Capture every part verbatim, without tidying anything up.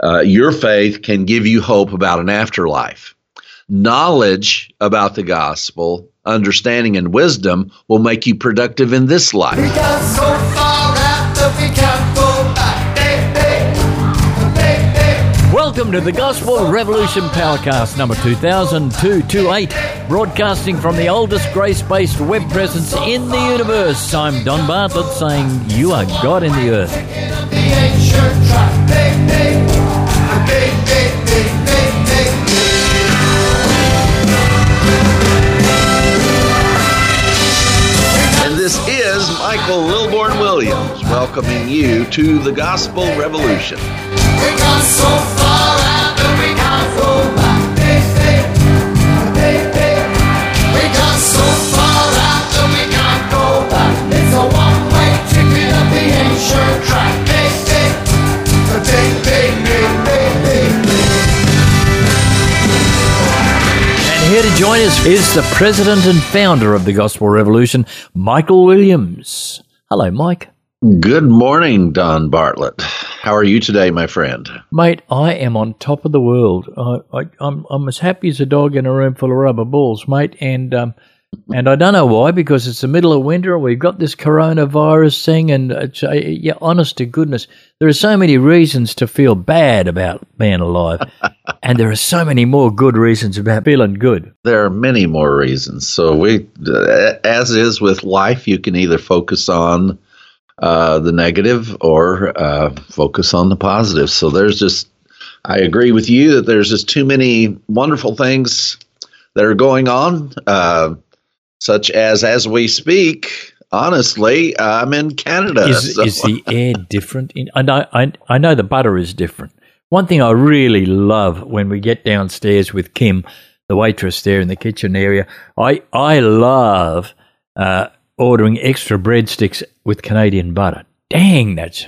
Uh, your faith can give you hope about an afterlife. Knowledge about the gospel, understanding, and wisdom will make you productive in this life. We got so far out that we can't go back. Hey, hey, hey, hey. Welcome to the Gospel Revolution Powercast number two thousand two hundred twenty-eight, broadcasting from the oldest grace-based web presence in the universe. I'm Don Bartlett saying, you are God in the earth. The ancient track. Hey, hey, hey, hey, hey, hey, hey. And this is Michael Lilborn Williams welcoming you to the Gospel Revolution. We got so far out that we can't go back. Hey, hey, hey, hey. We got so far out that we can't go back. It's a one-way ticket of the ancient track. Hey, hey, hey, hey, hey, hey, hey. And here to join us is the president and founder of the Gospel Revolution, Michael Williams. Hello, Mike. Good morning, Don Bartlett. How are you today, my friend? Mate, I am on top of the world. I, I, I'm, I'm as happy as a dog in a room full of rubber balls, mate. And um, and I don't know why, because it's the middle of winter. We've got this coronavirus thing, and it's, uh, yeah, honest to goodness, there are so many reasons to feel bad about being alive, and there are so many more good reasons about feeling good. There are many more reasons. So we, as is with life, you can either focus on uh, the negative or uh, focus on the positive. So there's just, I agree with you that there's just too many wonderful things that are going on, uh, such as, as we speak, honestly, I'm in Canada. Is, so. is the air different? In, I know, I, I know the butter is different. One thing I really love when we get downstairs with Kim, the waitress there in the kitchen area, I, I love uh, ordering extra breadsticks with Canadian butter. Dang, that's...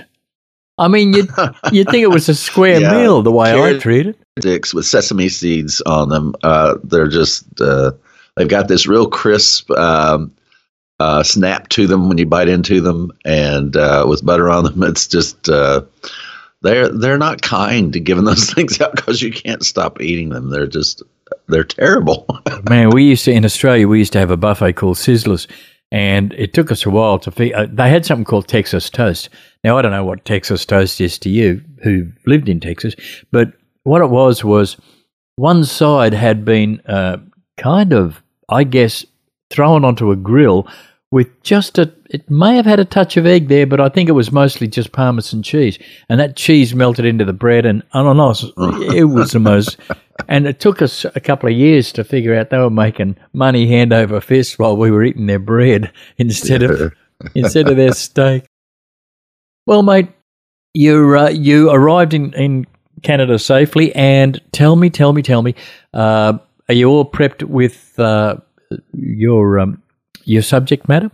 I mean, you'd, you'd think it was a square Yeah, meal the way carrot I treat it. Sticks with sesame seeds on them. Uh, they're just, uh, they've got this real crisp um, uh, snap to them when you bite into them, and uh, with butter on them, it's just, uh, they're, they're not kind to giving those things out because you can't stop eating them. They're just, they're terrible. Man, we used to, in Australia, we used to have a buffet called Sizzlers, and it took us a while to figure, uh, they had something called Texas Toast. Now, I don't know what Texas Toast is to you who lived in Texas, but what it was was one side had been uh, kind of, I guess, thrown onto a grill with just a, it may have had a touch of egg there, but I think it was mostly just Parmesan cheese. And that cheese melted into the bread, and ananas, it was the most, and it took us a couple of years to figure out they were making money hand over fist while we were eating their bread instead of instead of their steak. Well, mate, you uh, you arrived in, in Canada safely, and tell me, tell me, tell me, uh, are you all prepped with uh, your um, your subject matter?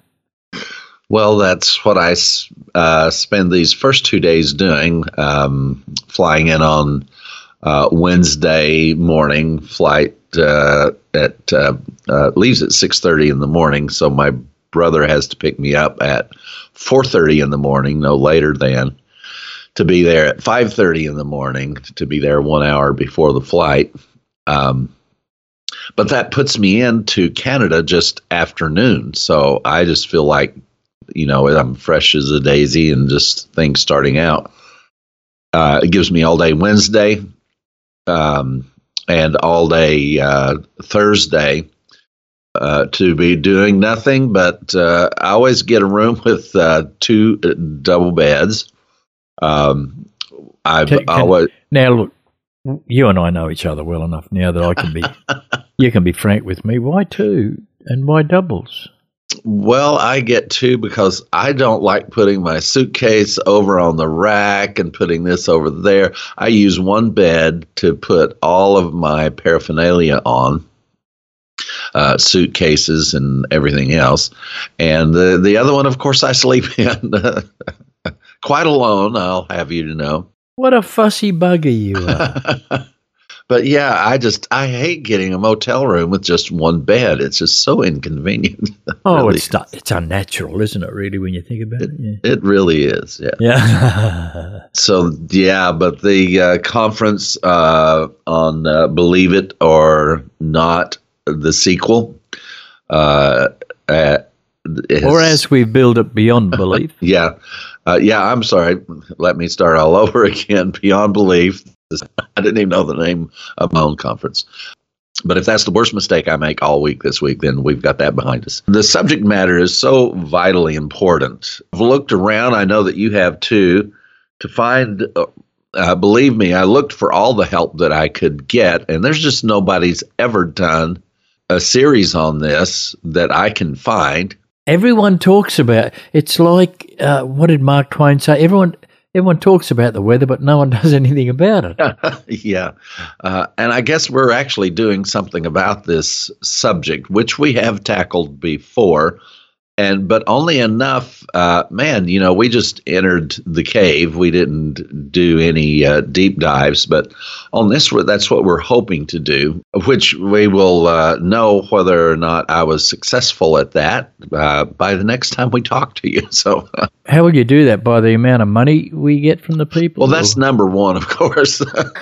Well, that's what I uh, spend these first two days doing, um, flying in on uh, Wednesday morning flight uh, at uh, uh, leaves at six thirty in the morning, so my brother has to pick me up at four thirty in the morning, no later than, to be there at five thirty in the morning, to be there one hour before the flight. Um, but that puts me into Canada just afternoon. So I just feel like, you know, I'm fresh as a daisy and just things starting out. Uh, it gives me all day Wednesday um, and all day uh, Thursday uh, to be doing nothing. But uh, I always get a room with uh, two double beds. Um, I've Can- can- always Now, look, you and I know each other well enough now that I can be, you can be frank with me. Why two and why doubles? well, I get two because I don't like putting my suitcase over on the rack and putting this over there. I use one bed to put all of my paraphernalia on, uh, suitcases and everything else. And the, the other one, of course, I sleep in quite alone, I'll have you to know. What a fussy bugger you are. But yeah, I just I hate getting a motel room with just one bed. It's just so inconvenient. Oh, Really. it's not, it's unnatural, isn't it? Really, when you think about it. Yeah. It really is. Yeah. Yeah. So yeah, but the uh, conference uh, on uh, Believe It or Not, the sequel, uh, uh, is- Or as we build it beyond belief. yeah, uh, yeah. I'm sorry. Let me start all over again. Beyond Belief. I didn't even know the name of my own conference. But if that's the worst mistake I make all week this week, then we've got that behind us. The subject matter is so vitally important. I've looked around. I know that you have too. To find, uh, uh, believe me, I looked for all the help that I could get, and there's just nobody's ever done a series on this that I can find. Everyone talks about, it's like, uh, what did Mark Twain say? Everyone everyone talks about the weather, but no one does anything about it. Yeah. Uh, and I guess we're actually doing something about this subject, which we have tackled before. And but only enough, uh, man, you know, we just entered the cave. We didn't do any uh, deep dives, but on this, that's what we're hoping to do, which we will uh, know whether or not I was successful at that uh, by the next time we talk to you. So, How will you do that? By the amount of money we get from the people? well, that's number one, of course.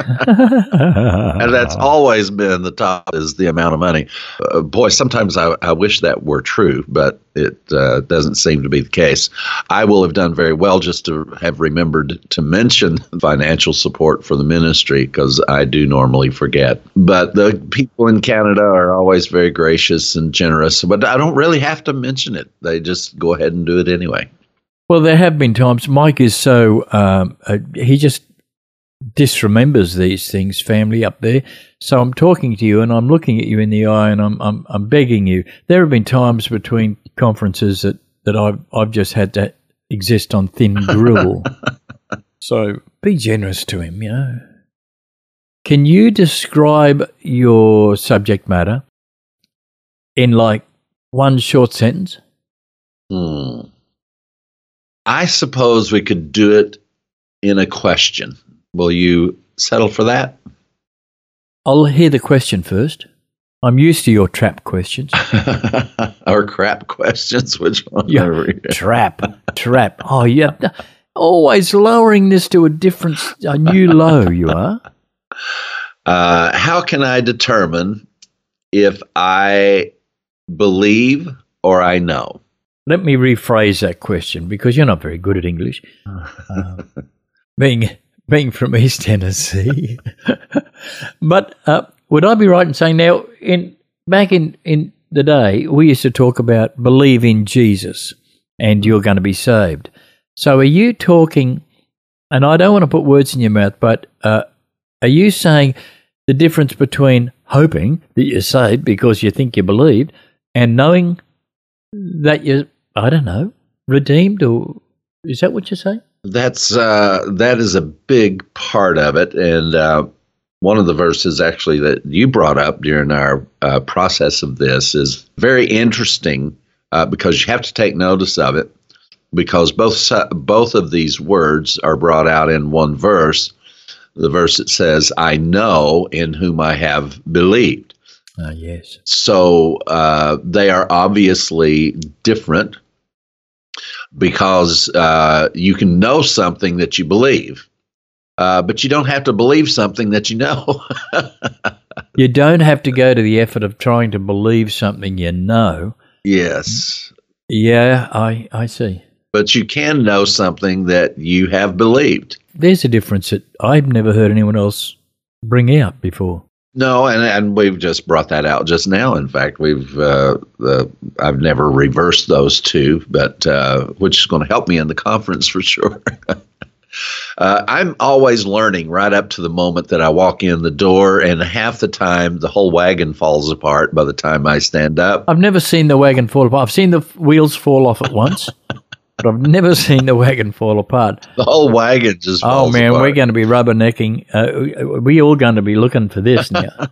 And that's always been the top, is the amount of money. Uh, boy, sometimes I, I wish that were true, but it uh, doesn't seem to be the case. I will have done very well just to have remembered to mention financial support for the ministry, because I do normally forget. But the people in Canada are always very gracious and generous, but I don't really have to mention it. They just go ahead and do it anyway. Well, there have been times. Mike is so, um, uh, he just disremembers these things, family up there. So I'm talking to you and I'm looking at you in the eye and I'm I'm, I'm begging you. There have been times between conferences that, that I've, I've just had to exist on thin gruel. So be generous to him, you know. Can you describe your subject matter in like one short sentence? Hmm. I suppose we could do it in a question. Will you settle for that? I'll hear the question first. I'm used to your trap questions. Or crap questions? Which one? Yeah, are we- trap, trap. Oh, yeah. Always lowering this to a different, a new low, you are. Uh, how can I determine if I believe or I know? Let me rephrase that question because you're not very good at English. Uh, being being from East Tennessee. But uh, would I be right in saying now, in back in, in the day, we used to talk about believe in Jesus and you're going to be saved. So are you talking, and I don't want to put words in your mouth, but uh, are you saying the difference between hoping that you're saved because you think you believed and knowing that you're, I don't know, redeemed, or is that what you're saying? That's uh, that is a big part of it, and uh, one of the verses actually that you brought up during our uh, process of this is very interesting uh, because you have to take notice of it, because both su- both of these words are brought out in one verse. The verse that says, "I know in whom I have believed." Ah, yes. So uh, they are obviously different, because uh, you can know something that you believe, uh, but you don't have to believe something that you know. You don't have to go to the effort of trying to believe something you know. Yes, Yeah, I, I see. but you can know something that you have believed. There's a difference that I've never heard anyone else bring out before. No, and and we've just brought that out just now. In fact, we've uh, uh, I've never reversed those two, but uh, which is going to help me in the conference for sure. uh, I'm always learning right up to the moment that I walk in the door, and half the time the whole wagon falls apart by the time I stand up. I've never seen the wagon fall apart. I've seen the f- wheels fall off at once, but I've never seen the wagon fall apart. The whole wagon just Oh, falls man, apart. we're going to be rubbernecking. Uh, we all going to be looking for this now.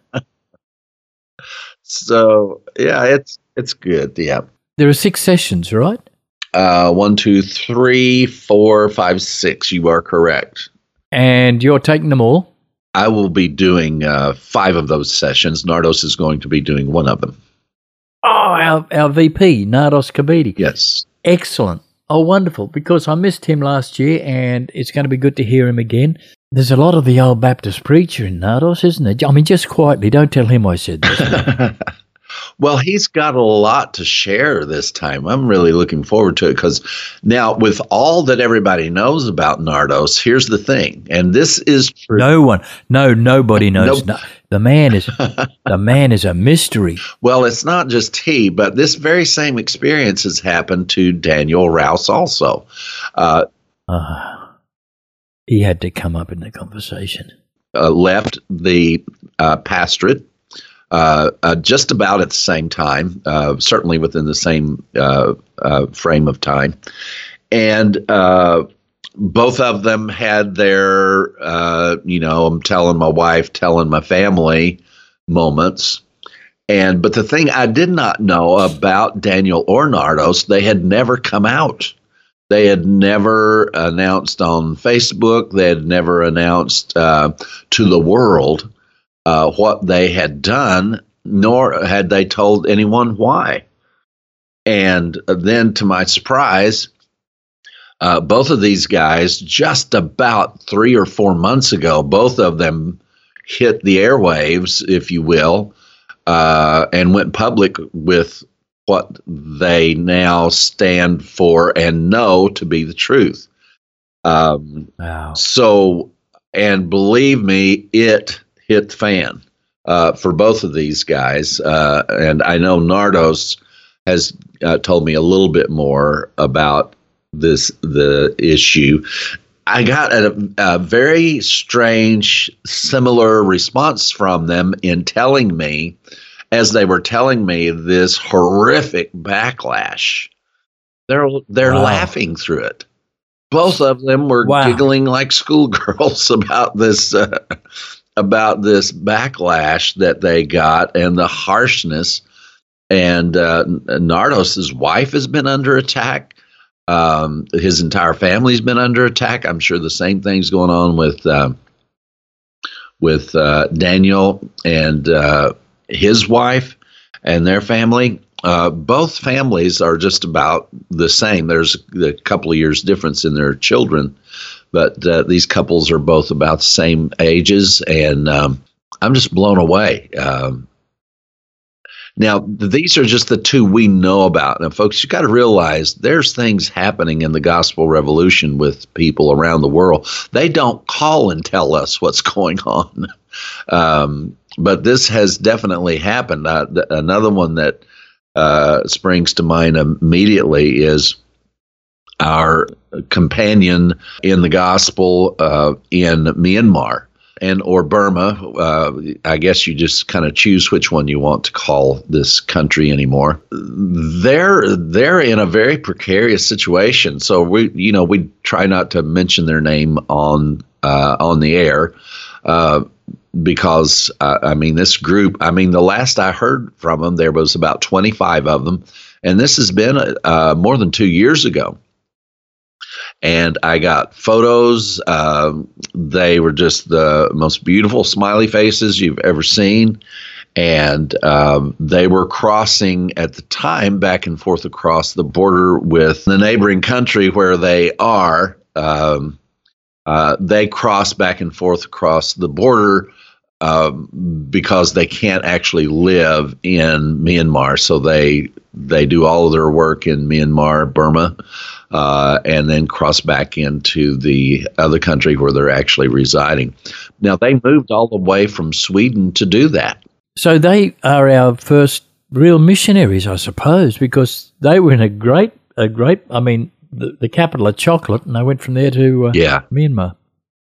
So yeah, it's it's good. Yeah. There are six sessions, right? Uh, one, two, three, four, five, six. You are correct. And you're taking them all? I will be doing uh, five of those sessions. Nardos is going to be doing one of them. Oh, our, our V P, Nardos Kabidi. Yes. Excellent. Oh, wonderful, because I missed him last year, and it's going to be good to hear him again. There's a lot of the old Baptist preacher in Nardos, isn't there? I mean, just quietly, don't tell him I said this. Well, he's got a lot to share this time. I'm really looking forward to it because now with all that everybody knows about Nardos, here's the thing, and this is true. No one, no, nobody knows. Nope. No, the man is, the man is a mystery. Well, it's not just he, but this very same experience has happened to Daniel Rouse also. Uh, Uh, he had to come up in the conversation. uh, left the uh, pastorate uh, uh, just about at the same time, uh, certainly within the same uh, uh, frame of time. And uh, both of them had their, uh, you know, I'm telling my wife, telling my family moments. And but the thing I did not know about Daniel or Nardos, they had never come out. They had never announced on Facebook. They had never announced uh, to the world uh, what they had done, nor had they told anyone why. And then, to my surprise, uh, both of these guys, just about three or four months ago, both of them hit the airwaves, if you will, uh, and went public with what they now stand for and know to be the truth. Um, Wow. so, and believe me, it hit the fan uh, for both of these guys. Uh, and I know Nardos has uh, told me a little bit more about this, the issue. I got a, a very strange, similar response from them in telling me, as they were telling me this horrific backlash. They're they're Wow. laughing through it. Both of them were Wow. giggling like schoolgirls about this uh, about this backlash that they got and the harshness. And uh, Nardos's wife has been under attack. Um, his entire family's been under attack. I'm sure the same thing's going on with uh, with uh, Daniel and uh, his wife and their family. Uh, both families are just about the same. There's a couple of years difference in their children, but uh, these couples are both about the same ages, and um, I'm just blown away. Um, now, these are just the two we know about. Now, folks, you got to realize there's things happening in the gospel revolution with people around the world. They don't call and tell us what's going on. Um, but this has definitely happened. Uh, th- another one that uh, springs to mind immediately is our companion in the gospel uh, in Myanmar and or Burma. Uh, I guess you just kind of choose which one you want to call this country anymore. They're they're in a very precarious situation. So we you know we try not to mention their name on uh, on the air. Uh, Because, uh, I mean, this group, I mean, the last I heard from them, there was about twenty-five of them. And this has been uh, more than two years ago. And I got photos. Uh, they were just the most beautiful smiley faces you've ever seen. And um, they were crossing at the time back and forth across the border with the neighboring country where they are. Um, uh, they cross back and forth across the border Um, because they can't actually live in Myanmar. So they they do all of their work in Myanmar, Burma, uh, and then cross back into the other country where they're actually residing. Now, they moved all the way from Sweden to do that. So they are our first real missionaries, I suppose, because they were in a great, a great, I mean, the, the capital of chocolate, and they went from there to uh, Yeah. Myanmar,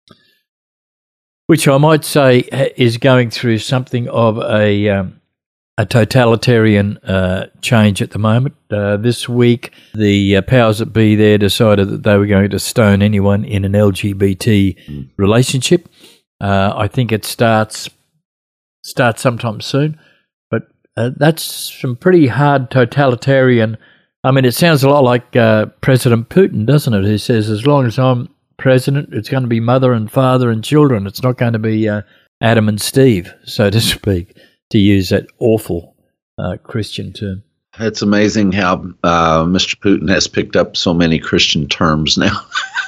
which I might say ha- is going through something of a um, a totalitarian uh, change at the moment. Uh, this week, the uh, powers that be there decided that they were going to stone anyone in an L G B T Mm. relationship. Uh, I think it starts starts sometime soon, but uh, that's some pretty hard totalitarian. I mean, it sounds a lot like uh, President Putin, doesn't it? Who says, as long as I'm president, it's going to be mother and father and children. It's not going to be uh, Adam and Steve, so to speak, to use that awful uh, Christian term. It's amazing how uh, Mister Putin has picked up so many Christian terms now.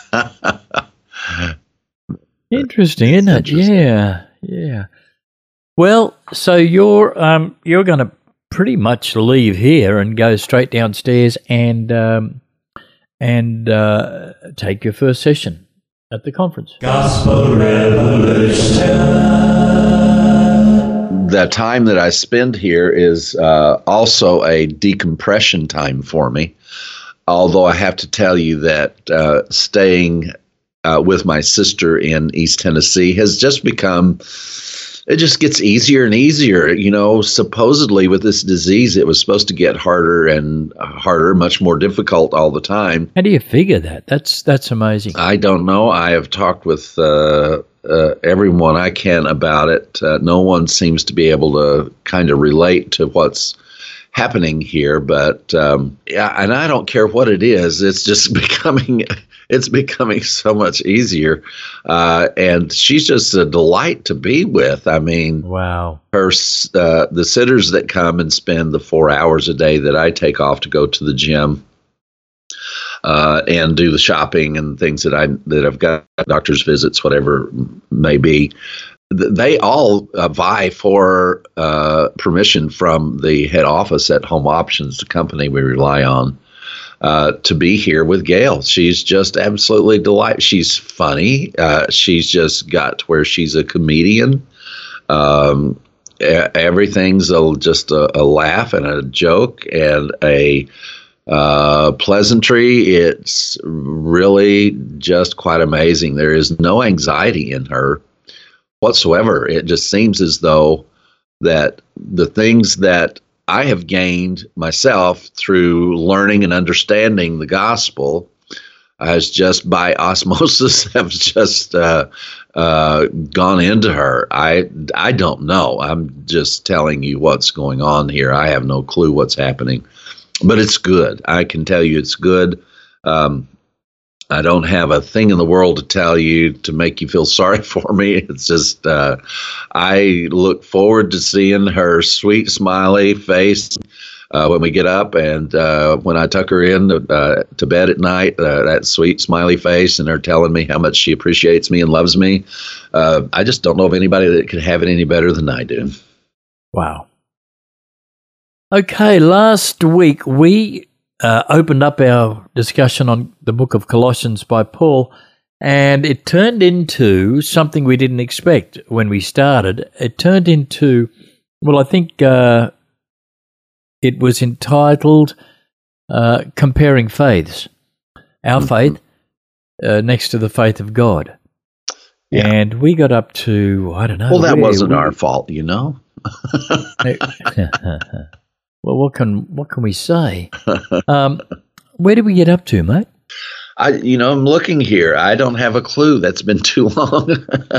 Interesting, isn't it? Interesting. Yeah, yeah. Well, so you're um, you're going to pretty much leave here and go straight downstairs and um, and uh, take your first session at the conference. Gospel Revolution. The time that I spend here is uh, also a decompression time for me. Although I have to tell you that uh, staying uh, with my sister in East Tennessee has just become, it just gets easier and easier. You know, supposedly with this disease, it was supposed to get harder and harder, much more difficult all the time. How do you figure that? That's that's amazing. I don't know. I have talked with uh, uh, everyone I can about it. Uh, no one seems to be able to kind of relate to what's happening here, but um, yeah, and I don't care what it is. It's just becoming, it's becoming so much easier, uh, and she's just a delight to be with. I mean, Wow. her uh, the sitters that come and spend the four hours a day that I take off to go to the gym uh, and do the shopping and things that I that I've got, doctor's visits, whatever may be. They all uh, vie for uh, permission from the head office at Home Options, the company we rely on, uh, to be here with Gail. She's just absolutely delightful. She's funny. Uh, she's just got to where she's a comedian. Um, e- everything's a, just a, a laugh and a joke and a uh, pleasantry. It's really just quite amazing. There is no anxiety in her whatsoever. It just seems as though that the things that I have gained myself through learning and understanding the gospel has just by osmosis have just uh, uh, gone into her. I, I don't know. I'm just telling you what's going on here. I have no clue what's happening, but it's good. I can tell you it's good. Um, I don't have a thing in the world to tell you to make you feel sorry for me. It's just, uh, I look forward to seeing her sweet, smiley face uh, when we get up and uh, when I tuck her in to, uh, to bed at night, uh, that sweet, smiley face and her telling me how much she appreciates me and loves me. Uh, I just don't know of anybody that could have it any better than I do. Wow. Okay, last week we Uh, opened up our discussion on the book of Colossians by Paul, and it turned into something we didn't expect when we started. It turned into, well, I think uh, it was entitled uh, Comparing Faiths. Our Mm-hmm. faith uh, next to the faith of God. Yeah. And we got up to, I don't know. Well, that where wasn't we- our fault, you know. Well, what can what can we say? Um, where did we get up to, mate? I, you know, I'm looking here. I don't have a clue. That's been too long.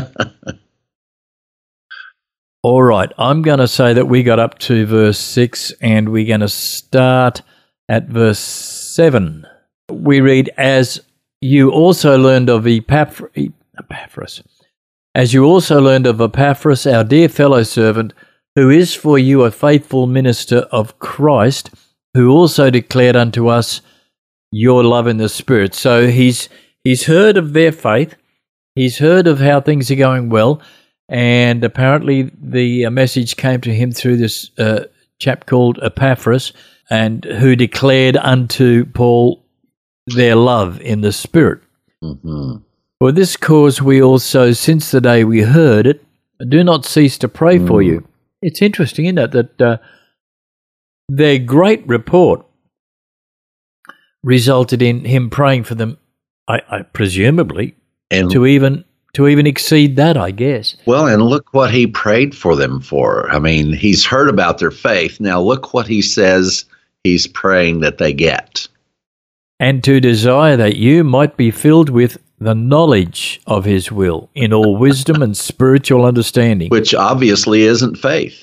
All right, I'm going to say that we got up to verse six, and we're going to start at verse seven. We read, "As you also learned of Epaphras, Epaphras, as you also learned of Epaphras, our dear fellow servant, who is for you a faithful minister of Christ, who also declared unto us your love in the Spirit." So he's he's heard of their faith, he's heard of how things are going well, and apparently the uh, message came to him through this uh, chap called Epaphras, and who declared unto Paul their love in the Spirit. Mm-hmm. For this cause we also, since the day we heard it, do not cease to pray Mm. for you. It's interesting, isn't it, that uh, their great report resulted in him praying for them, I, I presumably, And to even to even exceed that, I guess. well, and look what he prayed for them for. I mean, he's heard about their faith. Now look what he says he's praying that they get. And to desire that you might be filled with the knowledge of his will in all wisdom and spiritual understanding. Which obviously isn't faith.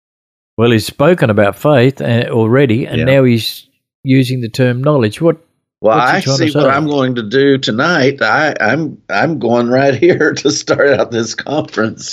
Well, he's spoken about faith uh, already, and Yeah. now he's using the term knowledge. What Well, What's he I trying to see what say? I'm going to do tonight. I, I'm I'm going right here to start out this conference.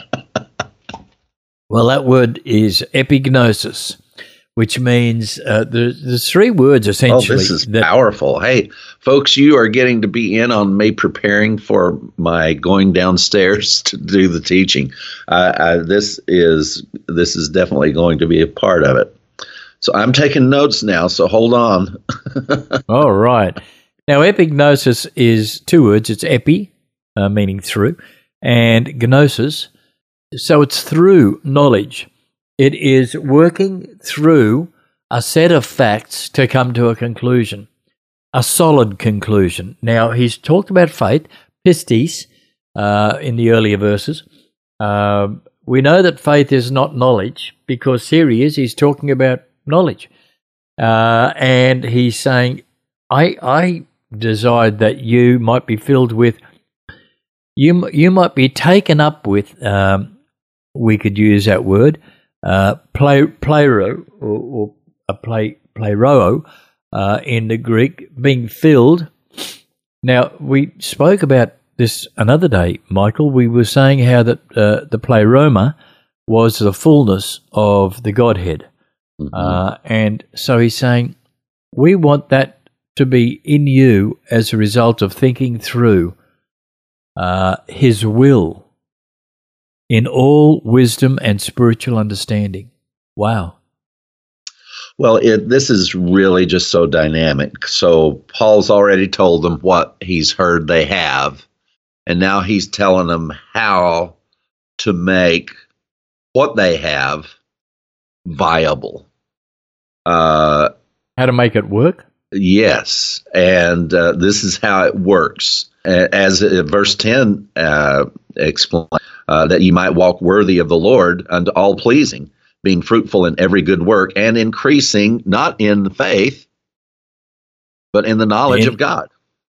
Well, that word is epignosis, which means uh, there's, there's three words Oh, essentially. this is that, powerful. Hey, folks, you are getting to be in on me preparing for my going downstairs to do the teaching. Uh, I, this is this is definitely going to be a part of it. So I'm taking notes now, so hold on. All right. Now, epignosis is two words. It's epi, uh, meaning through, and gnosis. So it's through knowledge. It is working through a set of facts to come to a conclusion, a solid conclusion. Now, he's talked about faith, pistis, uh, in the earlier verses. Uh, we know that faith is not knowledge because here he is, he's talking about knowledge. Uh, and he's saying, I, I desired that you might be filled with, you, you might be taken up with, um, we could use that word, uh, play, playro, or, or a play, playroo, uh, in the Greek, being filled. Now, we spoke about this another day, Michael. We were saying how that uh, the pleroma was the fullness of the Godhead. Mm-hmm. Uh, and so he's saying, we want that to be in you as a result of thinking through uh, his will in all wisdom and spiritual understanding. Wow. Well, it, this is really just so dynamic. So Paul's already told them what he's heard they have, and now he's telling them how to make what they have viable. Uh, how to make it work? Yes, and uh, this is how it works. As uh, verse ten uh, explains, uh, that you might walk worthy of the Lord unto all pleasing, being fruitful in every good work and increasing not in faith, but in the knowledge in, of God.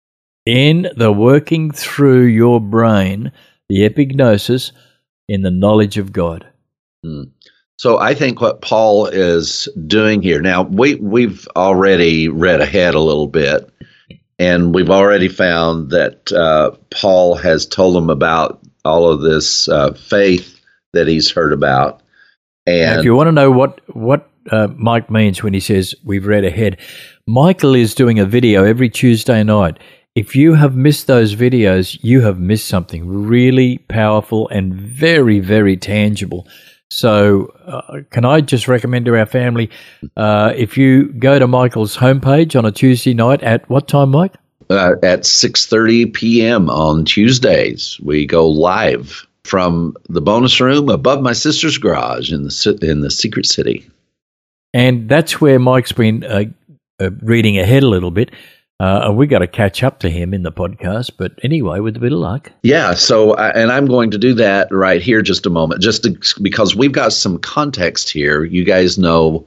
In the working through your brain, the epignosis, in the knowledge of God. Hmm. So I think what Paul is doing here, now we, we've already read ahead a little bit, and we've already found that uh, Paul has told them about all of this uh, faith that he's heard about. And now, if you want to know what, what uh, Mike means when he says we've read ahead, Michael is doing a video every Tuesday night. If you have missed those videos, you have missed something really powerful and very, very tangible. So uh, can I just recommend to our family, uh, if you go to Michael's homepage on a Tuesday night at what time, Mike? Uh, at six thirty p.m. on Tuesdays, we go live from the bonus room above my sister's garage in the in the Secret City. And that's where Mike's been uh, uh, reading ahead a little bit. Uh, we got to catch up to him in the podcast. But anyway, with a bit of luck. Yeah. So, uh, and I'm going to do that right here just a moment, just to, because we've got some context here. You guys know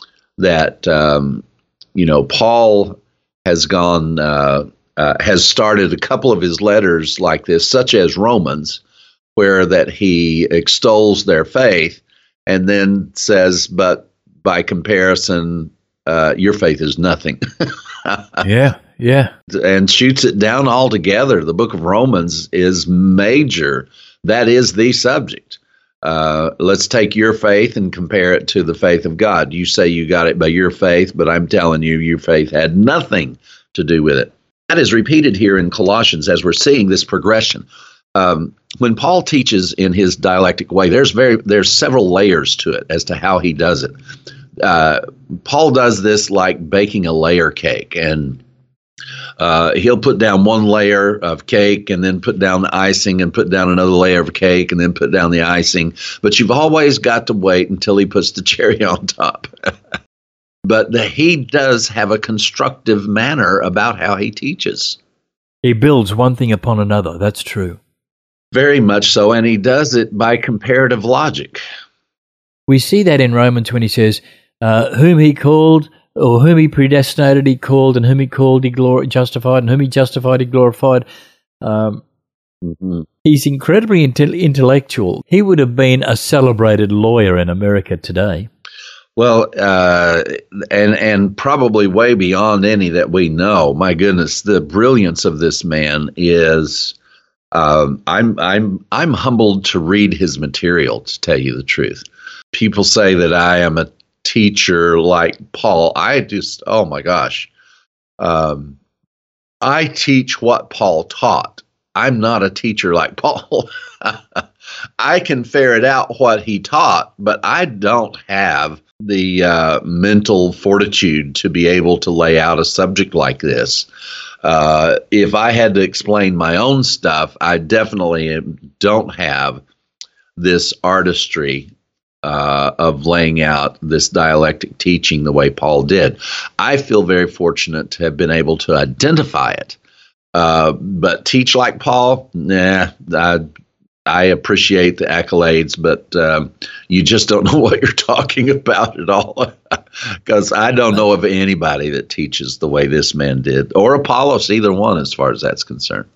that, um, you know, Paul has gone, uh, uh, has started a couple of his letters like this, such as Romans, where that he extols their faith and then says, but by comparison, uh, your faith is nothing. Yeah, yeah. And shoots it down altogether. The book of Romans is major. That is the subject. Uh, let's take your faith and compare it to the faith of God. You say you got it by your faith, but I'm telling you, your faith had nothing to do with it. That is repeated here in Colossians as we're seeing this progression. Um, when Paul teaches in his dialectic way, there's very there's several layers to it as to how he does it. Uh, Paul does this like baking a layer cake, and uh, he'll put down one layer of cake and then put down the icing and put down another layer of cake and then put down the icing. But you've always got to wait until he puts the cherry on top. But the, he does have a constructive manner about how he teaches. He builds one thing upon another. That's true. Very much so, and he does it by comparative logic. We see that in Romans when he says, uh, whom he called, or whom he predestinated, he called, and whom he called, he glor- justified, and whom he justified, he glorified. Um, mm-hmm. He's incredibly inte- intellectual. He would have been a celebrated lawyer in America today. Well, uh, and and probably way beyond any that we know. My goodness, the brilliance of this man is. Um, I'm I'm I'm humbled to read his material. To tell you the truth, people say that I am a teacher like Paul. I just, oh my gosh, um, I teach what Paul taught. I'm not a teacher like Paul. I can ferret out what he taught, but I don't have the uh, mental fortitude to be able to lay out a subject like this. Uh, if I had to explain my own stuff, I definitely don't have this artistry uh, of laying out this dialectic teaching the way Paul did. I feel very fortunate to have been able to identify it. Uh, but teach like Paul, nah, I, I appreciate the accolades, but um, you just don't know what you're talking about at all. Because I don't know of anybody that teaches the way this man did, or Apollos, either one, as far as that's concerned.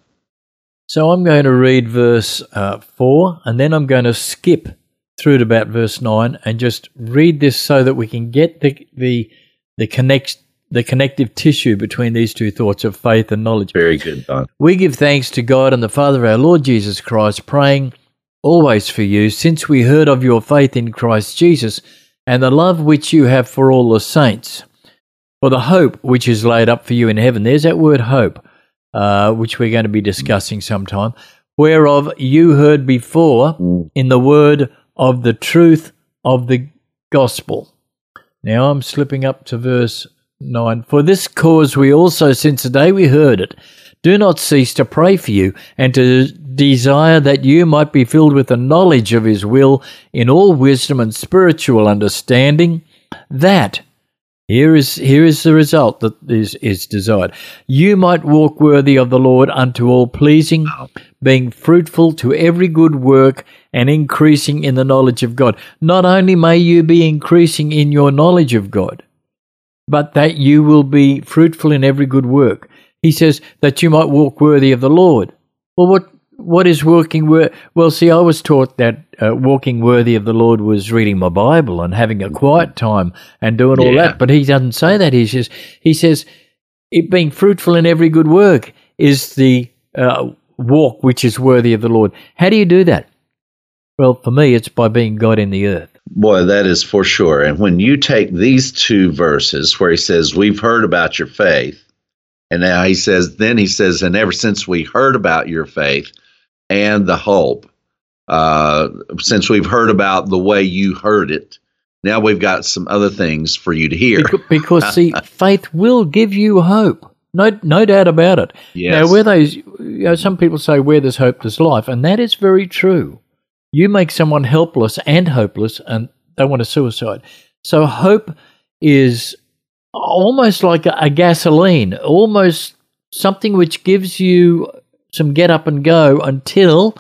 So I'm going to read verse uh, four, and then I'm going to skip through to about verse nine and just read this so that we can get the the the connect the connective tissue between these two thoughts of faith and knowledge. Very good, Don. We give thanks to God and the Father of our Lord Jesus Christ, praying always for you, since we heard of your faith in Christ Jesus and the love which you have for all the saints, for the hope which is laid up for you in heaven. There's that word hope, uh, which we're going to be discussing sometime, whereof you heard before in the word of the truth of the gospel. Now I'm slipping up to verse nine. For this cause we also, since the day we heard it, do not cease to pray for you and to desire that you might be filled with the knowledge of his will in all wisdom and spiritual understanding, that, here is here is the result that is, is desired, you might walk worthy of the Lord unto all pleasing, being fruitful to every good work and increasing in the knowledge of God. Not only may you be increasing in your knowledge of God, but that you will be fruitful in every good work. He says that you might walk worthy of the Lord. Well, what what is walking worthy? Well, see, I was taught that uh, walking worthy of the Lord was reading my Bible and having a quiet time and doing all Yeah. that. But he doesn't say that. He says, he says, it being fruitful in every good work is the uh, walk which is worthy of the Lord. How do you do that? Well, for me, it's by being God in the earth. Boy, that is for sure. And when you take these two verses where he says, we've heard about your faith, and now he says, then he says, and ever since we heard about your faith and the hope, uh, since we've heard about the way you heard it, now we've got some other things for you to hear. Because, because see, faith will give you hope. No, no doubt about it. Yes. Now, where those, you know, some people say, where there's hope, there's life, and that is very true. You make someone helpless and hopeless, and they want a suicide. So hope is almost like a, a gasoline, almost something which gives you some get up and go until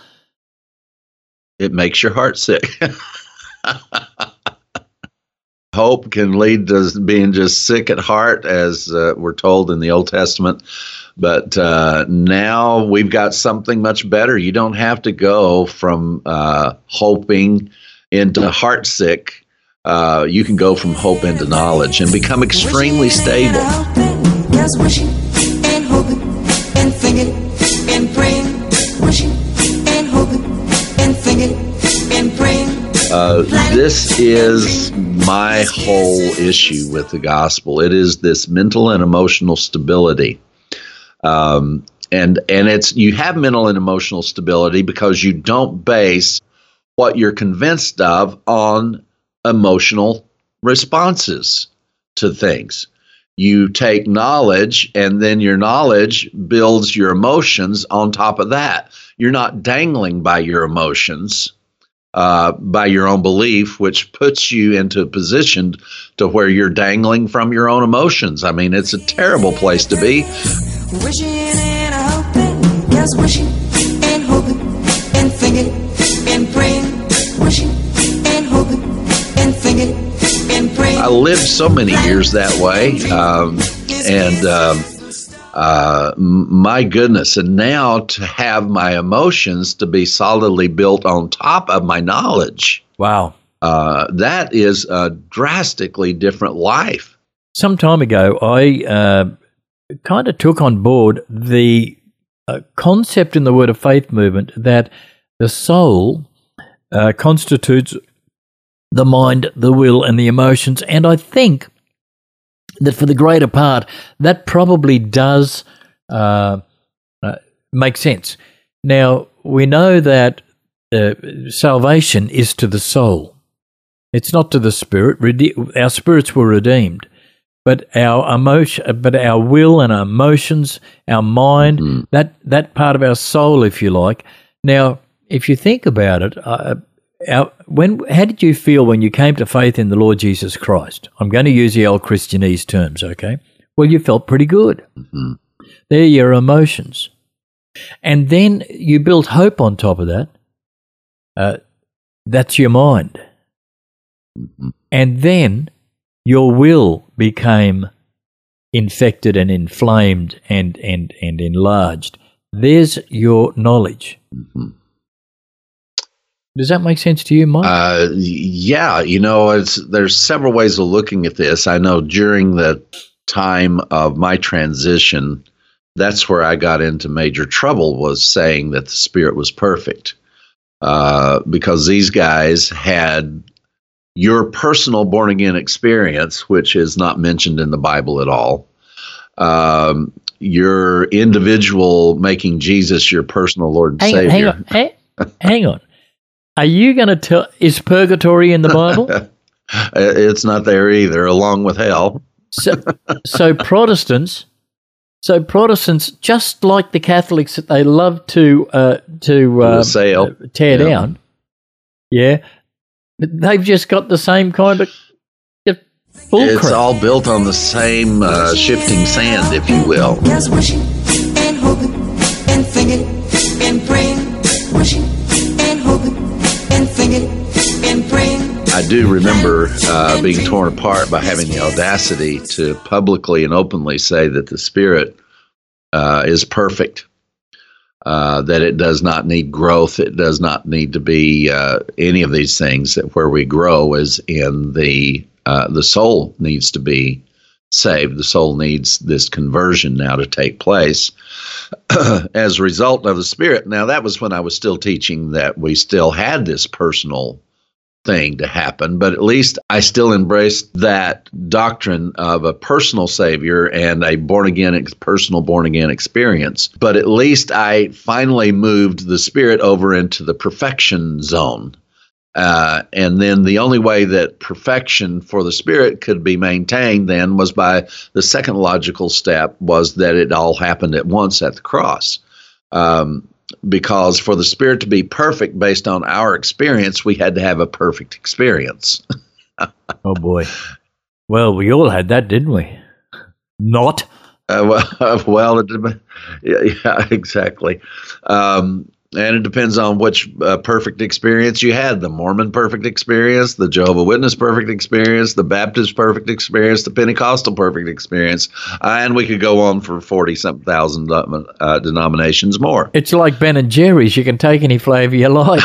It makes your heart sick. Hope can lead to being just sick at heart, as uh, we're told in the Old Testament. But uh, now we've got something much better. You don't have to go from uh, hoping into heart sick. Uh, you can go from hope into knowledge and become extremely stable. Just wishing and hoping and thinking and praying. Wishing and hoping and thinking and praying. Uh, this is my whole issue with the gospel. It is this mental and emotional stability. Um, and and it's you have mental and emotional stability because you don't base what you're convinced of on emotional responses to things. You take knowledge, and then your knowledge builds your emotions on top of that. You're not dangling by your emotions, uh, by your own belief, which puts you into a position to where you're dangling from your own emotions. I mean, it's a terrible place to be. Wishing and hoping, just wishing and hoping and thinking and praying. Wishing and hoping and thinking and praying. I lived so many years that way, um, and um, uh, my goodness, and now to have my emotions to be solidly built on top of my knowledge. wow, Uh, that is a drastically different life. Some time ago, I uh, kind of took on board the uh, concept in the Word of Faith movement that the soul uh, constitutes the mind, the will, and the emotions. And I think that for the greater part, that probably does uh, uh, make sense. Now, we know that uh, salvation is to the soul. It's not to the spirit. Rede- our spirits were redeemed. But our emotion, but our will and our emotions, our mind, mm-hmm. that, that part of our soul, if you like. Now, if you think about it, uh, our, when how did you feel when you came to faith in the Lord Jesus Christ? I'm going to use the old Christianese terms, okay? Well, you felt pretty good. Mm-hmm. They're your emotions. And then you built hope on top of that. Uh, that's your mind. Mm-hmm. And then your will became infected and inflamed and, and, and enlarged. There's your knowledge. Mm-hmm. Does that make sense to you, Mike? Uh, yeah, you know, it's, there's several ways of looking at this. I know during the time of my transition, that's where I got into major trouble, was saying that the Spirit was perfect. Uh, because these guys had your personal born-again experience, which is not mentioned in the Bible at all, um, your individual making Jesus your personal Lord and hang, Savior. Hang on, hang, hang on. Are you going to tell, is purgatory in the Bible? It's not there either, along with hell. So, so Protestants, so Protestants, just like the Catholics that they love to uh, to uh, Sail. tear Yeah. down, yeah, they've just got the same kind of bull It's crap. all built on the same uh, shifting sand, if you will. Just wishing and hoping and thinking and praying, wishing and hoping and thinking and praying. I do remember uh, being torn apart by having the audacity to publicly and openly say that the Spirit uh, is perfect, uh, that it does not need growth, it does not need to be uh, any of these things. That where we grow is in the uh, the soul needs to be saved. The soul needs this conversion now to take place as a result of the Spirit. Now, that was when I was still teaching that we still had this personal thing to happen, but at least I still embraced that doctrine of a personal Savior and a born-again, personal born-again experience. But at least I finally moved the Spirit over into the perfection zone. Uh, and then the only way that perfection for the Spirit could be maintained then was by the second logical step, was that it all happened at once at the cross. Um, because for the Spirit to be perfect based on our experience, we had to have a perfect experience. Oh, boy. Well, we all had that, didn't we? Not. Uh, well, well it, yeah, yeah, exactly. Um, and it depends on which uh, perfect experience you had. The Mormon perfect experience, the Jehovah's Witness perfect experience, the Baptist perfect experience, the Pentecostal perfect experience. Uh, and we could go on for forty-something thousand uh, denominations more. It's like Ben and Jerry's. You can take any flavor you like.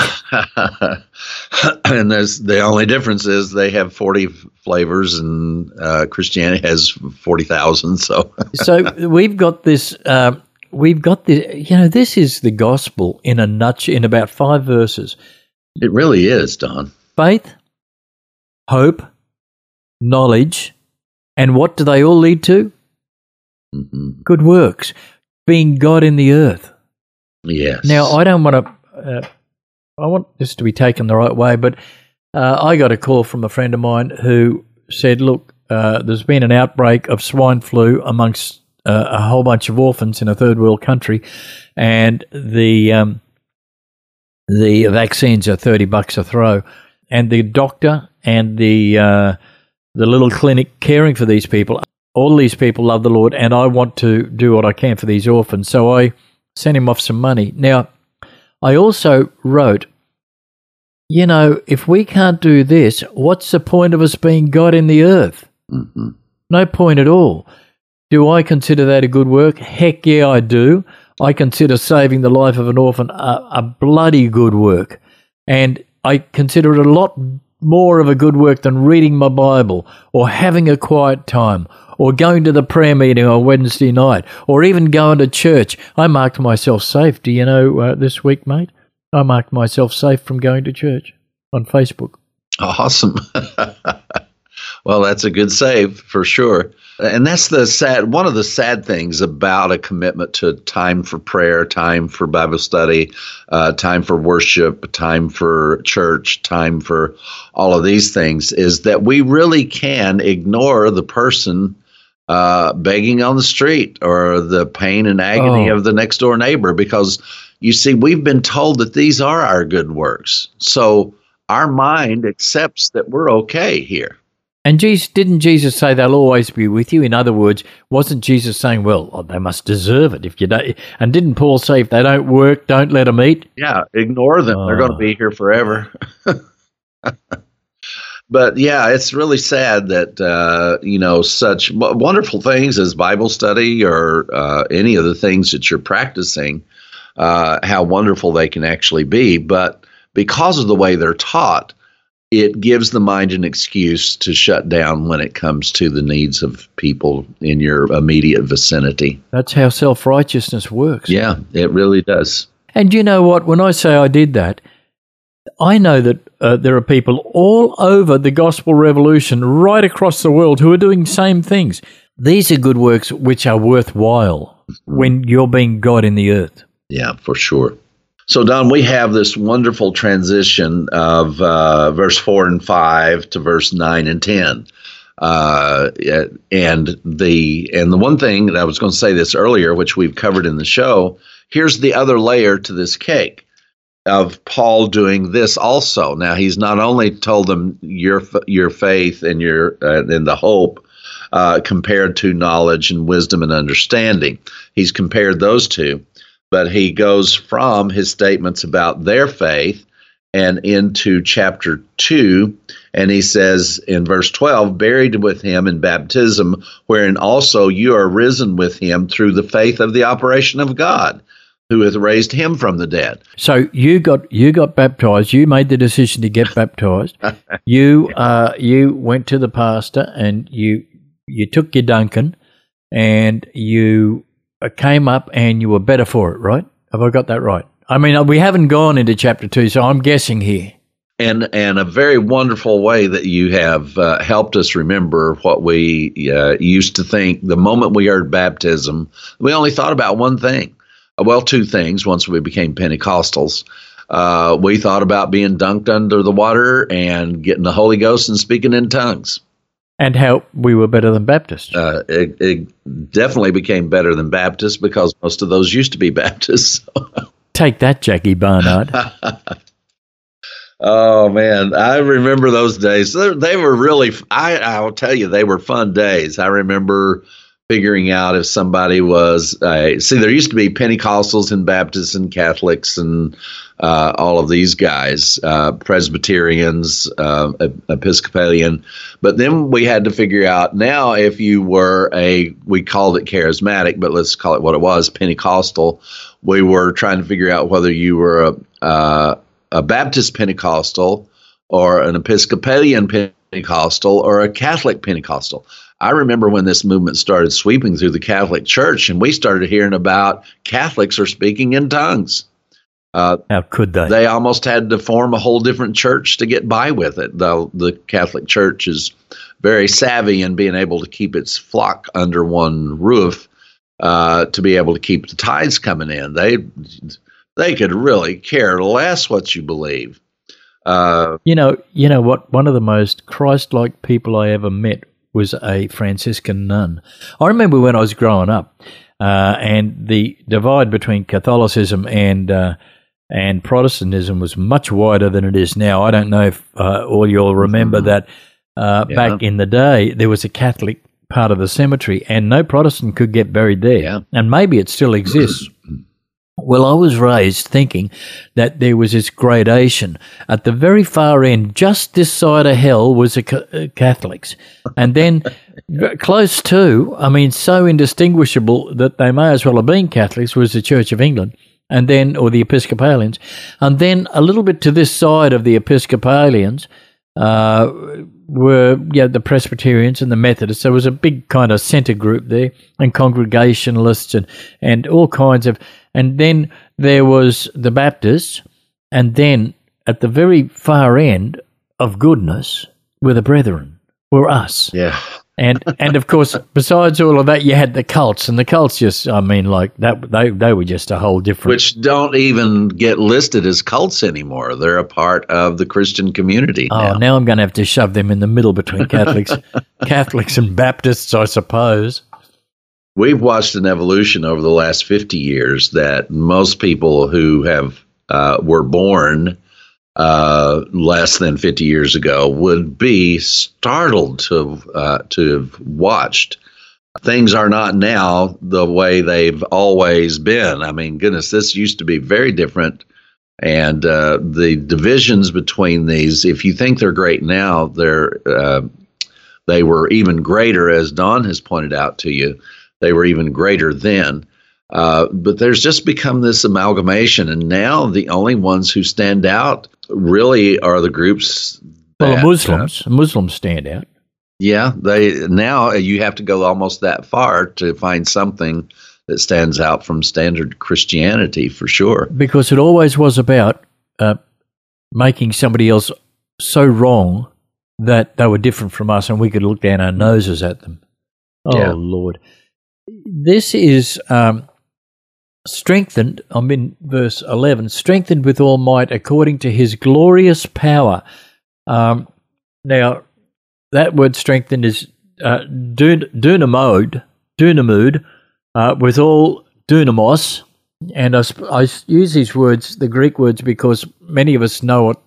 And there's the only difference is they have forty flavors and uh, Christianity has forty thousand. So, So we've got this... Uh, We've got the, you know, this is the gospel in a nutshell, in about five verses. it really is, Don. Faith, hope, knowledge, and what do they all lead to? Mm-hmm. Good works, being God in the earth. Yes. Now, I don't want to, uh, I want this to be taken the right way, but uh, I got a call from a friend of mine who said, look, uh, there's been an outbreak of swine flu amongst Uh, a whole bunch of orphans in a third world country, and the um, the vaccines are thirty bucks a throw, and the doctor and the uh, the little clinic caring for these people, all these people love the Lord, and I want to do what I can for these orphans, so I sent him off some money. Now, I also wrote, you know, if we can't do this, what's the point of us being God in the earth? Mm-hmm. No point at all. Do I consider that a good work? Heck yeah, I do. I consider saving the life of an orphan a, a bloody good work. And I consider it a lot more of a good work than reading my Bible or having a quiet time or going to the prayer meeting on Wednesday night or even going to church. I marked myself safe. Do you know uh, this week, mate? I marked myself safe from going to church on Facebook. Awesome. Well, that's a good save for sure. And that's the sad, one of the sad things about a commitment to time for prayer, time for Bible study, uh, time for worship, time for church, time for all of these things is that we really can ignore the person uh, begging on the street or the pain and agony Oh. of the next door neighbor, because you see, we've been told that these are our good works. So our mind accepts that we're okay here. And Jesus, didn't Jesus say they'll always be with you? In other words, wasn't Jesus saying, well, oh, they must deserve it if you don't? And didn't Paul say, if they don't work, don't let them eat? Yeah, ignore them. They're going to Oh. be here forever. But yeah, it's really sad that, uh, you know, such w- wonderful things as Bible study or uh, any of the things that you're practicing, uh, how wonderful they can actually be. But because of the way they're taught, it gives the mind an excuse to shut down when it comes to the needs of people in your immediate vicinity. That's how self-righteousness works. Yeah, it really does. And you know what? When I say I did that, I know that uh, there are people all over the gospel revolution, right across the world, who are doing the same things. These are good works which are worthwhile when you're being God in the earth. Yeah, for sure. So, Don, we have this wonderful transition of uh, verse four and five to verse nine and ten. Uh, and the and the one thing that I was going to say this earlier, which we've covered in the show, here's the other layer to this cake of Paul doing this also. Now, he's not only told them your your faith and your uh, and the hope uh, compared to knowledge and wisdom and understanding. He's compared those two. But he goes from his statements about their faith and into chapter two, and he says in verse twelve, buried with him in baptism, wherein also you are risen with him through the faith of the operation of God, who hath raised him from the dead. So you got you got baptized. You made the decision to get baptized. You uh, you went to the pastor and you you took your Duncan and you came up and you were better for it, right? Have I got that right? I mean, we haven't gone into chapter two, so I'm guessing here. And and a very wonderful way that you have uh, helped us remember what we uh, used to think the moment we heard baptism. We only thought about one thing. Well, two things once we became Pentecostals. Uh, we thought about being dunked under the water and getting the Holy Ghost and speaking in tongues. And how we were better than Baptists. Uh, it, it definitely became better than Baptists because most of those used to be Baptists. Take that, Jackie Barnard. Oh, man. I remember those days. They, they were really, I, I'll tell you, they were fun days. I remember figuring out if somebody was, uh, see, there used to be Pentecostals and Baptists and Catholics and uh, all of these guys, uh, Presbyterians, uh, Episcopalian. But then we had to figure out now if you were a, we called it charismatic, but let's call it what it was, Pentecostal. We were trying to figure out whether you were a, uh, a Baptist Pentecostal or an Episcopalian Pentecostal or a Catholic Pentecostal. I remember when this movement started sweeping through the Catholic Church and we started hearing about Catholics are speaking in tongues. Uh, How could they? they almost had to form a whole different church to get by with it. The, the Catholic Church is very savvy in being able to keep its flock under one roof uh, to be able to keep the tithes coming in. They they could really care less what you believe. Uh, You know, you know what? One of the most Christ-like people I ever met was a Franciscan nun. I remember when I was growing up, uh, and the divide between Catholicism and uh, and Protestantism was much wider than it is now. I don't know if uh, all you'll remember Mm-hmm. that uh, Yeah. back in the day there was a Catholic part of the cemetery, and no Protestant could get buried there. Yeah. And maybe it still exists. Well, I was raised thinking that there was this gradation. At the very far end, just this side of hell, was the ca- uh, Catholics. And then v- close to, I mean, so indistinguishable that they may as well have been Catholics, was the Church of England, and then, or the Episcopalians. And then a little bit to this side of the Episcopalians uh, were yeah the Presbyterians and the Methodists. There was a big kind of centre group there, and Congregationalists and and all kinds of. And then there was the Baptists, and then at the very far end of goodness were the Brethren, were us. Yeah. And and of course, besides all of that, you had the cults, and the cults just, I mean, like that, they they were just a whole different. Which don't even get listed as cults anymore. They're a part of the Christian community oh, now. now I'm going to have to shove them in the middle between Catholics, Catholics and Baptists, I suppose. We've watched an evolution over the last fifty years that most people who have uh, were born uh, less than fifty years ago would be startled to uh, to have watched. Things are not now the way they've always been. I mean, goodness, this used to be very different. And uh, the divisions between these, if you think they're great now, they're uh, they were even greater, as Don has pointed out to you. They were even greater then. Uh, but there's just become this amalgamation. And now the only ones who stand out really are the groups. Well, that, the Muslims, uh, Muslims stand out. Yeah, they now you have to go almost that far to find something that stands out from standard Christianity, for sure. Because it always was about uh, making somebody else so wrong that they were different from us and we could look down our noses at them. Oh, Yeah. Lord. This is um, strengthened, I'm in verse eleven, strengthened with all might according to his glorious power. Um, now, that word strengthened is uh, dun- dunamode, dunamud, uh, with all dunamos. And I, sp- I s- use these words, the Greek words, because many of us know what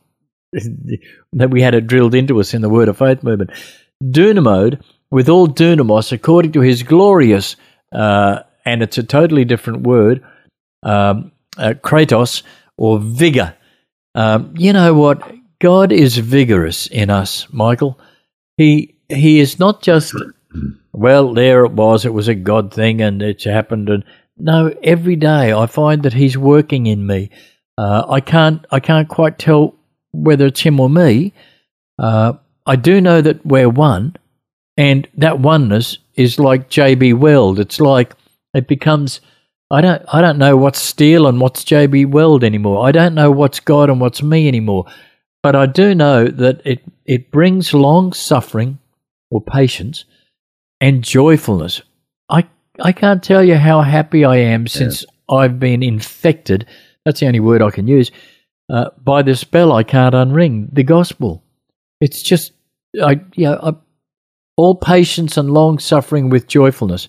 that we had it drilled into us in the Word of Faith movement. Dunamode, with all dunamos, according to his glorious, uh, and it's a totally different word, um, uh, kratos, or vigor. Um, you know what? God is vigorous in us, Michael. He he is not just, well, there it was, it was a God thing and it's happened. And no, every day I find that he's working in me. Uh, I can't I can't quite tell whether it's him or me. Uh, I do know that we're one. And that oneness is like J B Weld. It's like it becomes, I don't I don't know what's Steele and what's J B Weld anymore. I don't know what's God and what's me anymore. But I do know that it, it brings long suffering or patience and joyfulness. I I can't tell you how happy I am since yeah. I've been infected, that's the only word I can use, uh, by the spell I can't unring, the gospel. It's just, I you know, I, all patience and long suffering with joyfulness.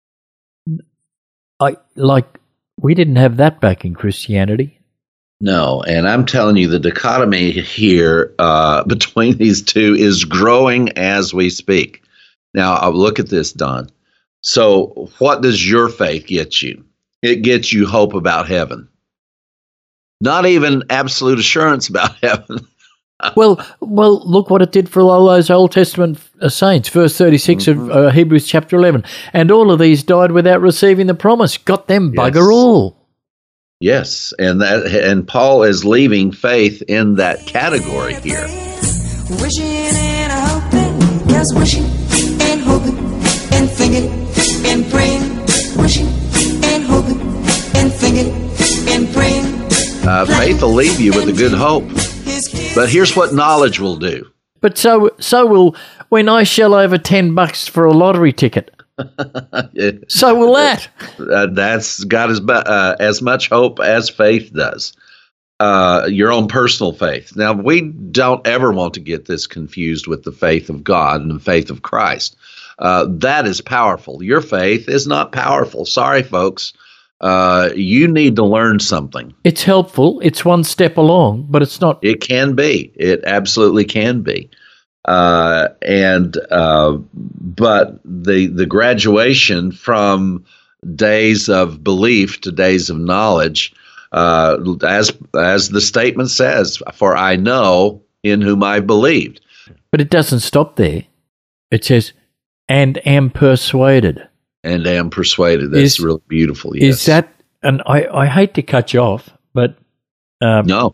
I like we didn't have that back in Christianity. No, and I'm telling you, the dichotomy here uh, between these two is growing as we speak. Now, I'll look at this, Don. So, what does your faith get you? It gets you hope about heaven. Not even absolute assurance about heaven. Well, well, look what it did for all those Old Testament uh, saints. Verse thirty-six mm-hmm. of uh, Hebrews chapter eleven. And all of these died without receiving the promise. Got them bugger yes. all. Yes, and that and Paul is leaving faith in that category here. Wishing and hoping, just wishing and hoping and thinking and praying. Wishing and hoping and thinking and praying. Uh, faith will leave you with a good hope. But here's what knowledge will do. But so so will when I shell over ten bucks for a lottery ticket. So will that. Uh, that's got as, uh, as much hope as faith does. Uh, your own personal faith. Now, we don't ever want to get this confused with the faith of God and the faith of Christ. Uh, that is powerful. Your faith is not powerful. Sorry, folks. Uh, you need to learn something. It's helpful. It's one step along, but it's not. It can be. It absolutely can be. Uh, and uh, but the the graduation from days of belief to days of knowledge, uh, as as the statement says, for I know in whom I believed. But it doesn't stop there. It says, and am persuaded. And am persuaded. That's is, really beautiful. Yes. Is that? And I, I hate to cut you off, but um, no.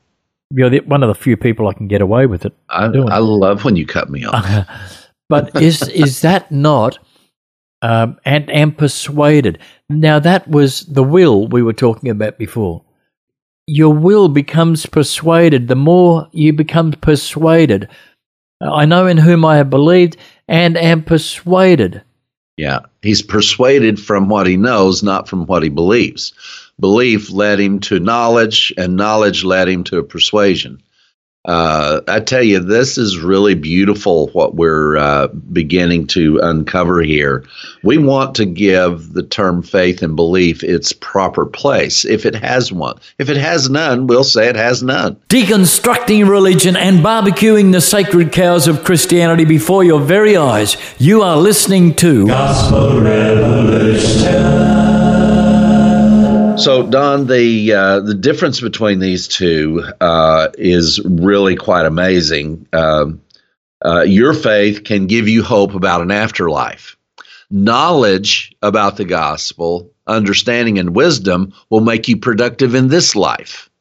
You're the, one of the few people I can get away with it. I, doing. I love when you cut me off. But is is that not um, and and persuaded? Now that was the will we were talking about before. Your will becomes persuaded. The more you become persuaded, I know in whom I have believed and am persuaded. Yeah, he's persuaded from what he knows, not from what he believes. Belief led him to knowledge, and knowledge led him to a persuasion. Uh, I tell you, this is really beautiful what we're uh, beginning to uncover here. We want to give the term faith and belief its proper place, if it has one. If it has none, we'll say it has none. Deconstructing religion and barbecuing the sacred cows of Christianity before your very eyes. You are listening to Gospel Revolution. So, Don, the uh, the difference between these two uh, is really quite amazing. Um, uh, your faith can give you hope about an afterlife. Knowledge about the gospel, understanding, and wisdom will make you productive in this life.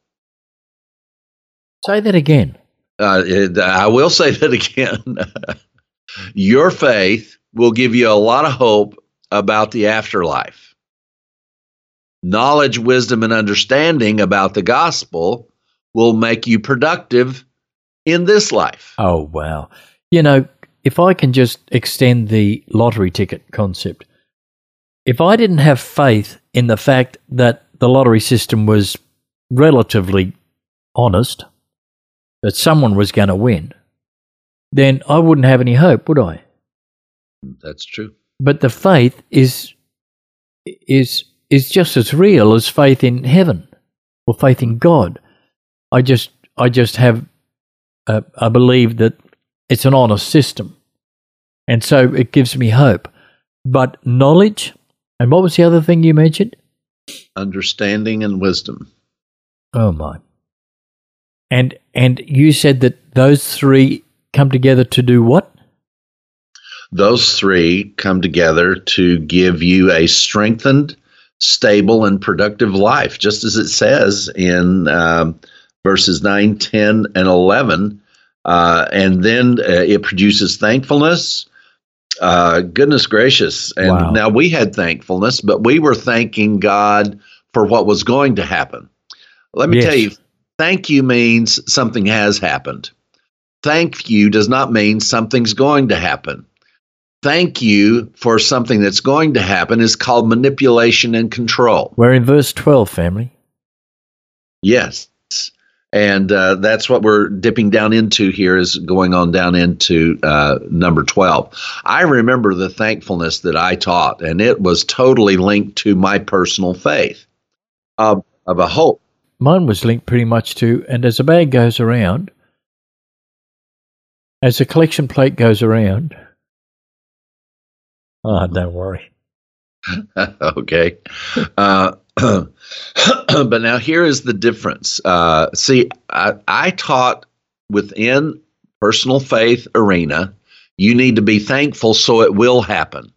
Say that again. Uh, it, I will say that again. Your faith will give you a lot of hope about the afterlife. Knowledge, wisdom, and understanding about the gospel will make you productive in this life. Oh, wow. You know, if I can just extend the lottery ticket concept, if I didn't have faith in the fact that the lottery system was relatively honest, that someone was going to win, then I wouldn't have any hope, would I? That's true. But the faith is is is just as real as faith in heaven or faith in God. I just I just have uh, I believe that it's an honest system, and so it gives me hope. But knowledge, and what was the other thing you mentioned? Understanding and wisdom. Oh my! And and you said that those three come together to do what? Those three come together to give you a strengthened, stable, and productive life, just as it says in um, verses nine, ten, and eleven. Uh, and then uh, it produces thankfulness. Uh, goodness gracious. And Wow. now we had thankfulness, but we were thanking God for what was going to happen. Let me Yes. tell you, thank you means something has happened. Thank you does not mean something's going to happen. Thank you for something that's going to happen is called manipulation and control. We're in verse twelve, family. Yes. And uh, that's what we're dipping down into here, is going on down into uh, number twelve. I remember the thankfulness that I taught, and it was totally linked to my personal faith of, of a hope. Mine was linked pretty much to, and as a bag goes around, as a collection plate goes around, oh, don't worry. Okay. Uh, but now here is the difference. Uh, see, I, I taught within personal faith arena, you need to be thankful so it will happen.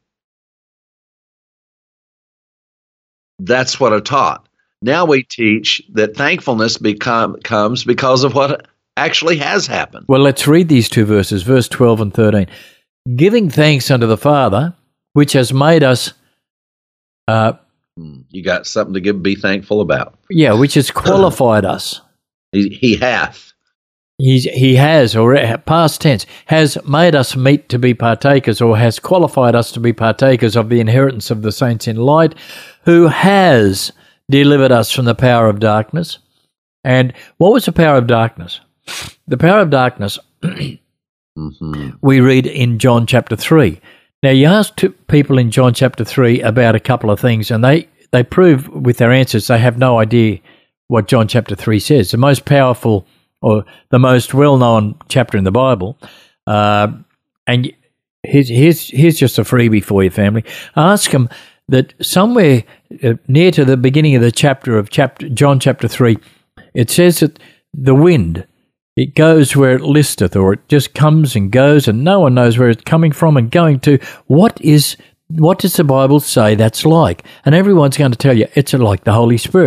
That's what I taught. Now we teach that thankfulness become, comes because of what actually has happened. Well, let's read these two verses, verse twelve and thirteen. Giving thanks unto the Father, which has made us, uh, You got something to give, be thankful about. yeah, which has qualified us. He, he hath. He's, he has, or past tense, has made us meet to be partakers, or has qualified us to be partakers of the inheritance of the saints in light, who has delivered us from the power of darkness. And what was the power of darkness? The power of darkness, Mm-hmm. we read in John chapter three. Now, you ask two people in John chapter three about a couple of things, and they, they prove with their answers they have no idea what John chapter three says. The most powerful or the most well-known chapter in the Bible. Uh, and here's, here's, here's just a freebie for your family. Ask them that somewhere uh, near to the beginning of the chapter of chapter John chapter three, it says that the wind, it goes where it listeth, or it just comes and goes, and no one knows where it's coming from and going to. What is what does the Bible say that's like? And everyone's going to tell you it's like the Holy Spirit.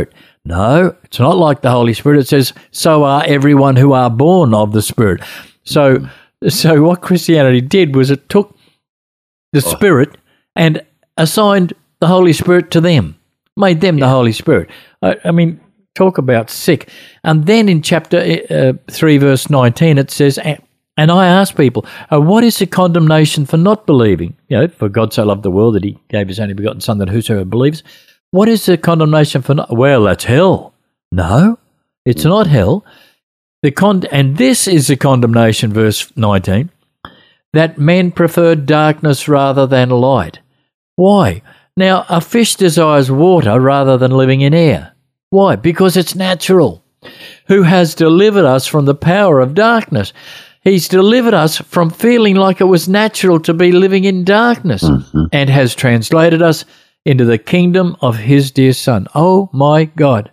No, it's not like the Holy Spirit. It says, so are everyone who are born of the Spirit. So, so what Christianity did was it took the Oh. Spirit and assigned the Holy Spirit to them, made them the Holy Spirit. I, I mean, talk about sick. And then in chapter uh, three, verse nineteen, it says, "A- and I ask people, uh, what is the condemnation for not believing? You know, for God so loved the world that he gave his only begotten Son, that whosoever believes. What is the condemnation for not? Well, that's hell. No, it's not hell. The con- and this is the condemnation, verse nineteen, that men preferred darkness rather than light. Why? Now, a fish desires water rather than living in air. Why? Because it's natural. Who has delivered us from the power of darkness? He's delivered us from feeling like it was natural to be living in darkness and has translated us into the kingdom of his dear Son. Oh, my God.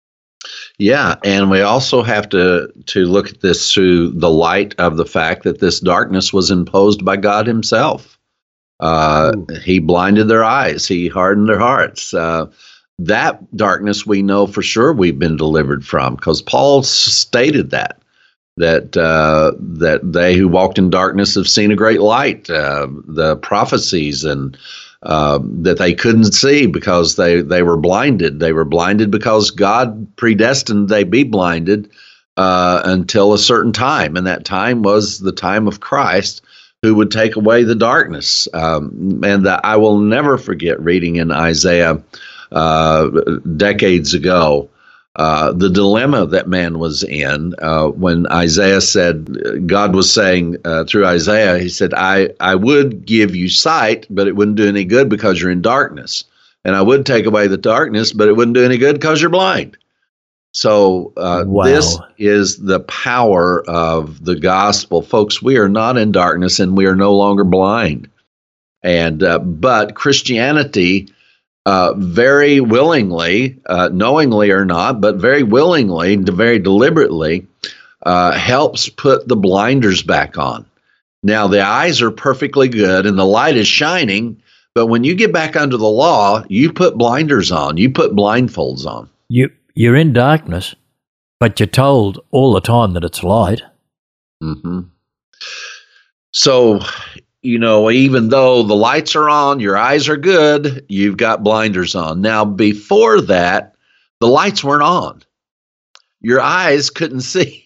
Yeah, and we also have to to look at this through the light of the fact that this darkness was imposed by God himself. Uh, he blinded their eyes. He hardened their hearts. Uh, that darkness we know for sure we've been delivered from, because Paul s- stated that, that uh, that they who walked in darkness have seen a great light. Uh, the prophecies and uh, that they couldn't see because they, they were blinded. They were blinded because God predestined they be blinded uh, until a certain time, and that time was the time of Christ, who would take away the darkness. Um, and uh, I will never forget reading in Isaiah uh, decades ago uh, the dilemma that man was in uh, when Isaiah said, God was saying uh, through Isaiah, he said, I, I would give you sight, but it wouldn't do any good because you're in darkness. And I would take away the darkness, but it wouldn't do any good because you're blind. So uh, Wow. this is the power of the gospel. Folks, we are not in darkness and we are no longer blind. And uh, but Christianity uh, very willingly, uh, knowingly or not, but very willingly, very deliberately, uh, helps put the blinders back on. Now, the eyes are perfectly good and the light is shining, but when you get back under the law, you put blinders on, you put blindfolds on. You, you're in darkness, but you're told all the time that it's light. hmm So, you know, even though the lights are on, your eyes are good, you've got blinders on. Now, before that, the lights weren't on. Your eyes couldn't see.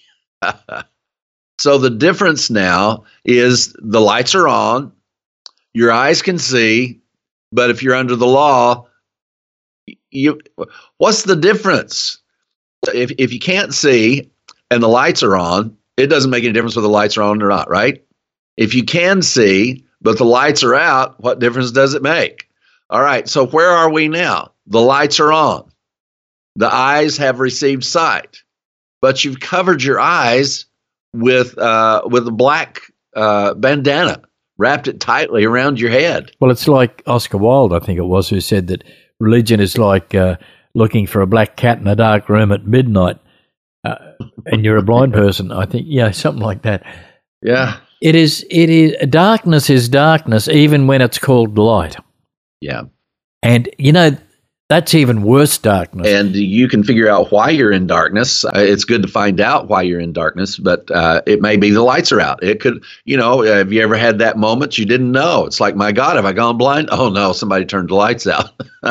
So the difference now is the lights are on, your eyes can see, but if you're under the law, you what's the difference? If if you can't see and the lights are on, it doesn't make any difference whether the lights are on or not, right? If you can see, but the lights are out, what difference does it make? All right, so where are we now? The lights are on. The eyes have received sight, but you've covered your eyes with uh, with a black uh, bandana, wrapped it tightly around your head. Well, it's like Oscar Wilde, I think it was, who said that religion is like uh, looking for a black cat in a dark room at midnight, uh, and you're a blind person. I think, yeah, something like that. Yeah, It is. It is. Darkness is darkness, even when it's called light. yeah. And you know, that's even worse darkness. And you can figure out why you're in darkness. Uh, it's good to find out why you're in darkness, but uh, it may be the lights are out. It could, you know, have you ever had that moment you didn't know? It's like, my God, have I gone blind? Oh no, somebody turned the lights out.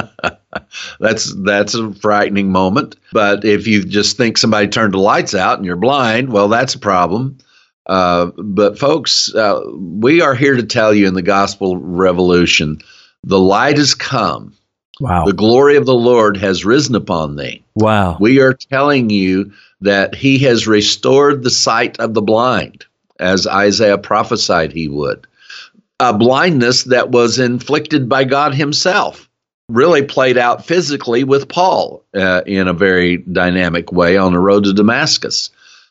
that's that's a frightening moment. But if you just think somebody turned the lights out and you're blind, well, that's a problem. Uh, but folks, uh, we are here to tell you in the gospel revolution, the light has come. Wow. The glory of the Lord has risen upon thee. Wow. We are telling you that he has restored the sight of the blind, as Isaiah prophesied he would. A blindness that was inflicted by God himself, really played out physically with Paul uh, in a very dynamic way on the road to Damascus.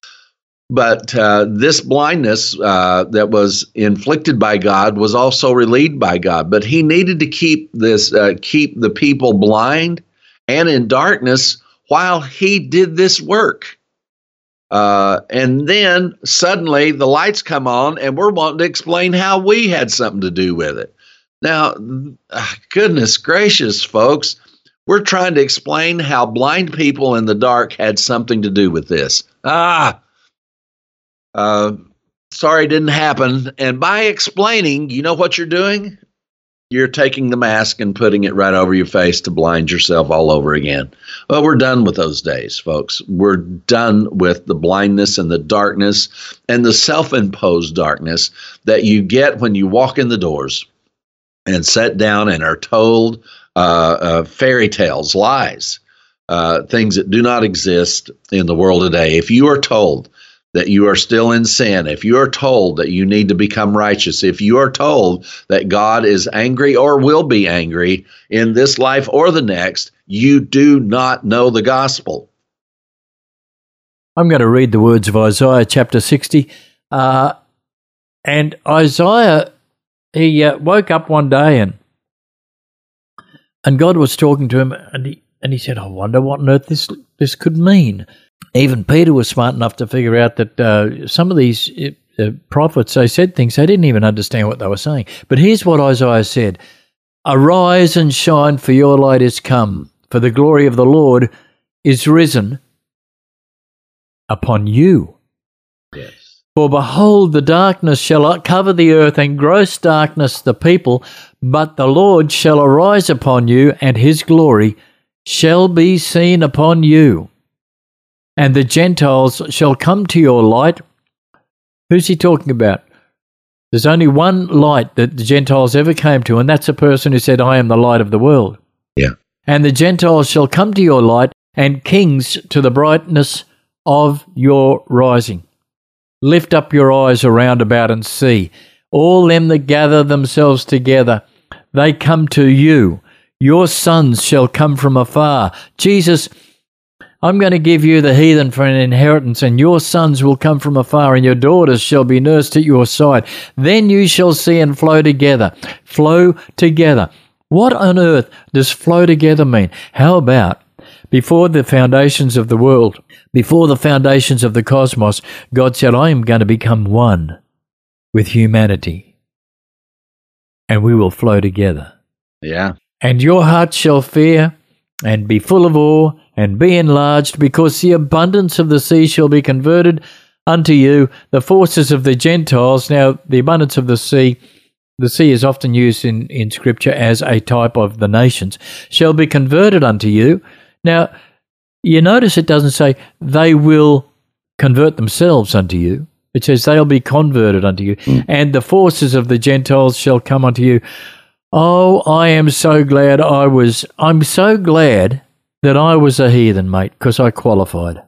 But uh, this blindness uh, that was inflicted by God was also relieved by God. But he needed to keep this, uh, keep the people blind and in darkness while he did this work. Uh, and then suddenly the lights come on, and we're wanting to explain how we had something to do with it. Now, uh, goodness gracious, folks, We're trying to explain how blind people in the dark had something to do with this. Ah, uh, sorry, it didn't happen. And by explaining, you know what you're doing? You're taking the mask and putting it right over your face to blind yourself all over again. Well, we're done with those days, folks. We're done with the blindness and the darkness and the self-imposed darkness that you get when you walk in the doors and sit down and are told uh, uh, fairy tales, lies, uh, things that do not exist in the world today. If you are told that you are still in sin, if you are told that you need to become righteous, if you are told that God is angry or will be angry in this life or the next, you do not know the gospel. I'm going to read the words of Isaiah chapter sixty. Uh, and Isaiah, he uh, woke up one day and and God was talking to him, and he, and he said, I wonder what on earth this, this could mean. Even Peter was smart enough to figure out that uh, some of these uh, prophets, they said things, they didn't even understand what they were saying. But here's what Isaiah said: Arise and shine, for your light is come, for the glory of the Lord is risen upon you. Yes. For behold, the darkness shall cover the earth, and gross darkness the people, but the Lord shall arise upon you, and his glory shall be seen upon you. And the Gentiles shall come to your light. Who's he talking about? There's only one light that the Gentiles ever came to, and that's a person who said, I am the light of the world. Yeah. And the Gentiles shall come to your light, and kings to the brightness of your rising. Lift up your eyes around about and see. All them that gather themselves together, they come to you. Your sons shall come from afar. Jesus, I'm going to give you the heathen for an inheritance, and your sons will come from afar, and your daughters shall be nursed at your side. Then you shall see and flow together. Flow together. What on earth does flow together mean? How about before the foundations of the world, before the foundations of the cosmos, God said, I am going to become one with humanity, and we will flow together. Yeah. And your heart shall fear and be full of awe, and be enlarged, because the abundance of the sea shall be converted unto you, the forces of the Gentiles. Now, the abundance of the sea, the sea is often used in, in Scripture as a type of the nations, shall be converted unto you. Now, you notice it doesn't say they will convert themselves unto you. It says they'll be converted unto you, mm. and the forces of the Gentiles shall come unto you. Oh, I am so glad I was, I'm so glad that I was a heathen, mate, because I qualified.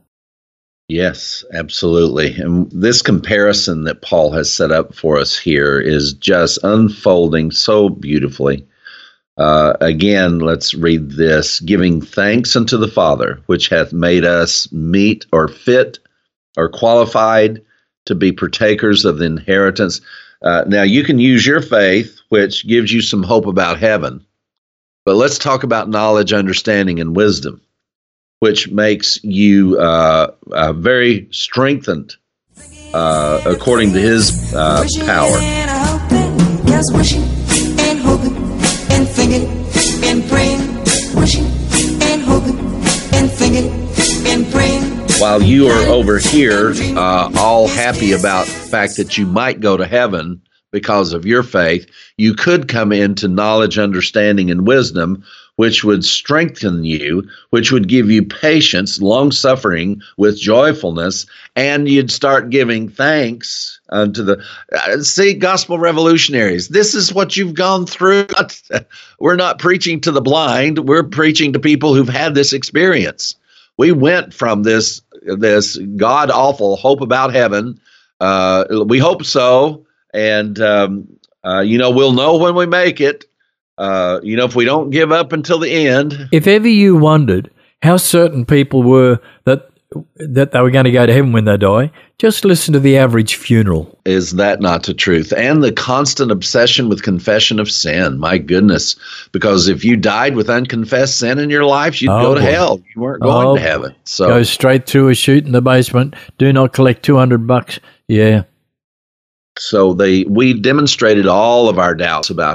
Yes, absolutely. And this comparison that Paul has set up for us here is just unfolding so beautifully. Uh, again, let's read this. Giving thanks unto the Father, which hath made us meet or fit or qualified to be partakers of the inheritance. Uh, now, you can use your faith, which gives you some hope about heaven. But let's talk about knowledge, understanding, and wisdom, which makes you uh, uh, very strengthened uh, according to his uh, power. And hoping, just wishing and hoping and thinking and praying, wishing and hoping and thinking and praying. While you are over here uh, all happy about the fact that you might go to heaven because of your faith, you could come into knowledge, understanding, and wisdom, which would strengthen you, which would give you patience, long-suffering with joyfulness, and you'd start giving thanks unto the... Uh, see, gospel revolutionaries, this is what you've gone through. We're not preaching to the blind. We're preaching to people who've had this experience. We went from this, this god-awful hope about heaven. Uh, we hope so. And, um, uh, you know, we'll know when we make it, uh, you know, if we don't give up until the end. If ever you wondered how certain people were that that they were going to go to heaven when they die, just listen to the average funeral. Is that not the truth? And the constant obsession with confession of sin. My goodness. Because if you died with unconfessed sin in your life, you'd oh, go to boy. hell. You weren't going oh, to heaven. So go straight through a chute in the basement. Do not collect two hundred bucks. Yeah. So they we demonstrated all of our doubts about heaven.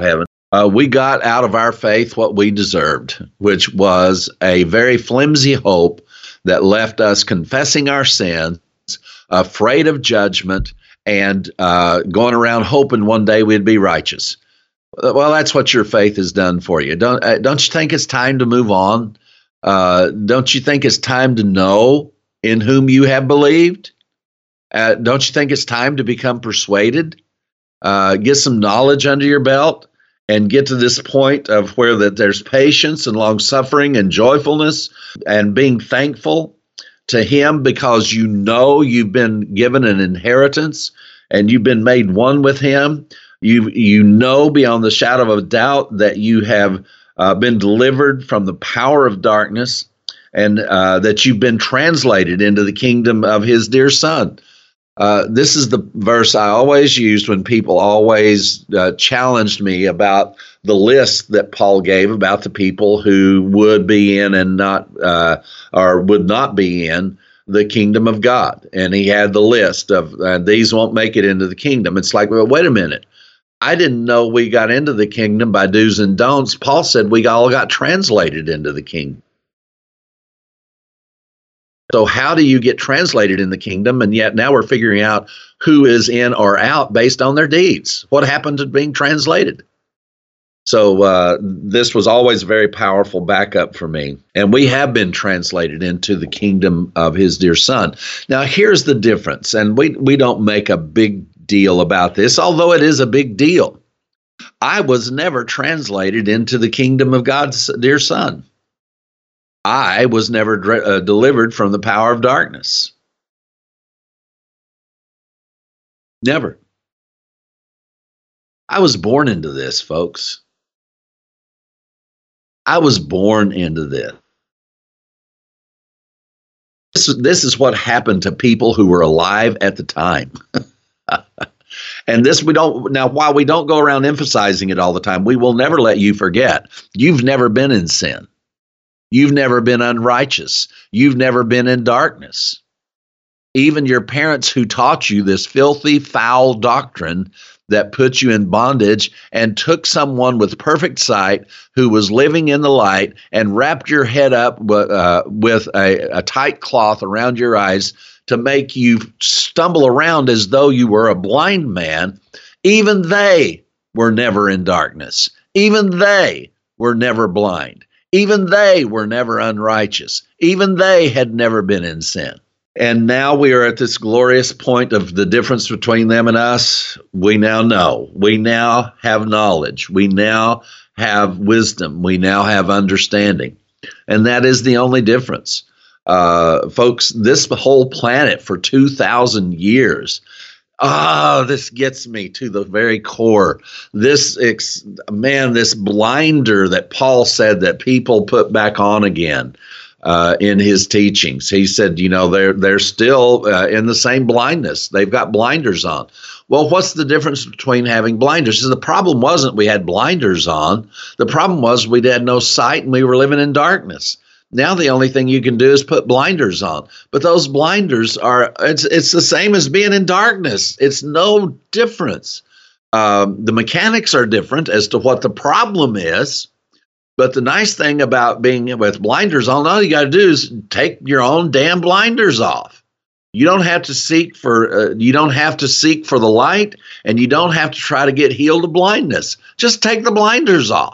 Uh, we got out of our faith what we deserved, which was a very flimsy hope that left us confessing our sins, afraid of judgment, and uh, going around hoping one day we'd be righteous. Well, that's what your faith has done for you. Don't uh, don't you think it's time to move on? Uh, don't you think it's time to know in whom you have believed? Uh, don't you think it's time to become persuaded? Uh, get some knowledge under your belt and get to this point of where that there's patience and long suffering and joyfulness and being thankful to him because you know you've been given an inheritance and you've been made one with him. You you know beyond the shadow of a doubt that you have uh, been delivered from the power of darkness and uh, that you've been translated into the kingdom of his dear son. Uh, this is the verse I always used when people always uh, challenged me about the list that Paul gave about the people who would be in and not, uh, or would not be in the kingdom of God. And he had the list of uh, these won't make it into the kingdom. It's like, well, wait a minute. I didn't know we got into the kingdom by do's and don'ts. Paul said we all got translated into the kingdom. So how do you get translated in the kingdom? And yet now we're figuring out who is in or out based on their deeds. What happened to being translated? So uh, this was always a very powerful backup for me. And we have been translated into the kingdom of his dear son. Now, here's the difference. And we, we don't make a big deal about this, although it is a big deal. I was never translated into the kingdom of God's dear son. I was never uh, delivered from the power of darkness. Never. I was born into this, folks. I was born into this. This, this is what happened to people who were alive at the time. And this we don't, now while we don't go around emphasizing it all the time, we will never let you forget. You've never been in sin. You've never been unrighteous. You've never been in darkness. Even your parents who taught you this filthy, foul doctrine that put you in bondage and took someone with perfect sight who was living in the light and wrapped your head up uh, with a, a tight cloth around your eyes to make you stumble around as though you were a blind man. Even they were never in darkness. Even they were never blind. Even they were never unrighteous. Even they had never been in sin. And now we are at this glorious point of the difference between them and us. We now know. We now have knowledge. We now have wisdom. We now have understanding. And that is the only difference. Uh, folks, this whole planet for two thousand years, oh, this gets me to the very core. This, ex- man, this blinder that Paul said that people put back on again uh, in his teachings. He said, you know, they're they're still uh, in the same blindness. They've got blinders on. Well, what's the difference between having blinders? The problem wasn't we had blinders on. The problem was we had no sight and we were living in darkness. Now the only thing you can do is put blinders on. But those blinders are, it's it's the same as being in darkness. It's no difference. Um, the mechanics are different as to what the problem is. But the nice thing about being with blinders on, all you got to do is take your own damn blinders off. You don't have to seek for, uh, you don't have to seek for the light, and you don't have to try to get healed of blindness. Just take the blinders off.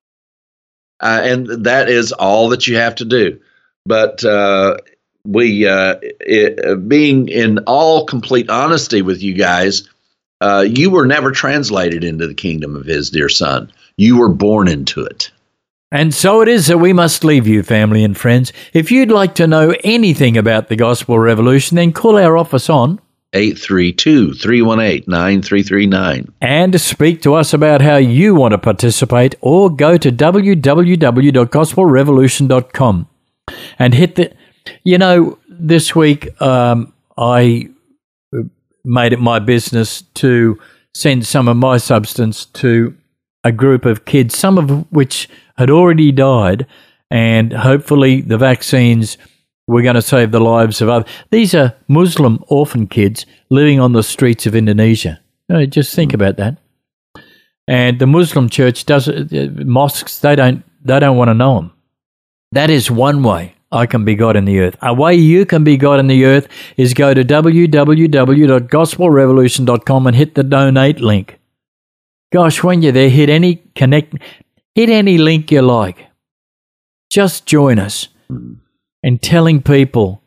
Uh, and that is all that you have to do. But uh, we, uh, it, being in all complete honesty with you guys, uh, you were never translated into the kingdom of his dear son. You were born into it. And so it is that we must leave you, family and friends. If you'd like to know anything about the Gospel Revolution, then call our office on eight three two, three one eight, nine three three nine. And speak to us about how you want to participate, or go to w w w dot gospel revolution dot com and hit the, you know, this week um, I made it my business to send some of my substance to a group of kids, some of which had already died, and hopefully the vaccines we're going to save the lives of others. These are Muslim orphan kids living on the streets of Indonesia. No, just think about that. And the Muslim church does uh, mosques. They don't. They don't want to know them. That is one way I can be God in the earth. A way you can be God in the earth is go to w w w dot gospel revolution dot com and hit the donate link. Gosh, when you're there, hit any connect, hit any link you like. Just join us in telling people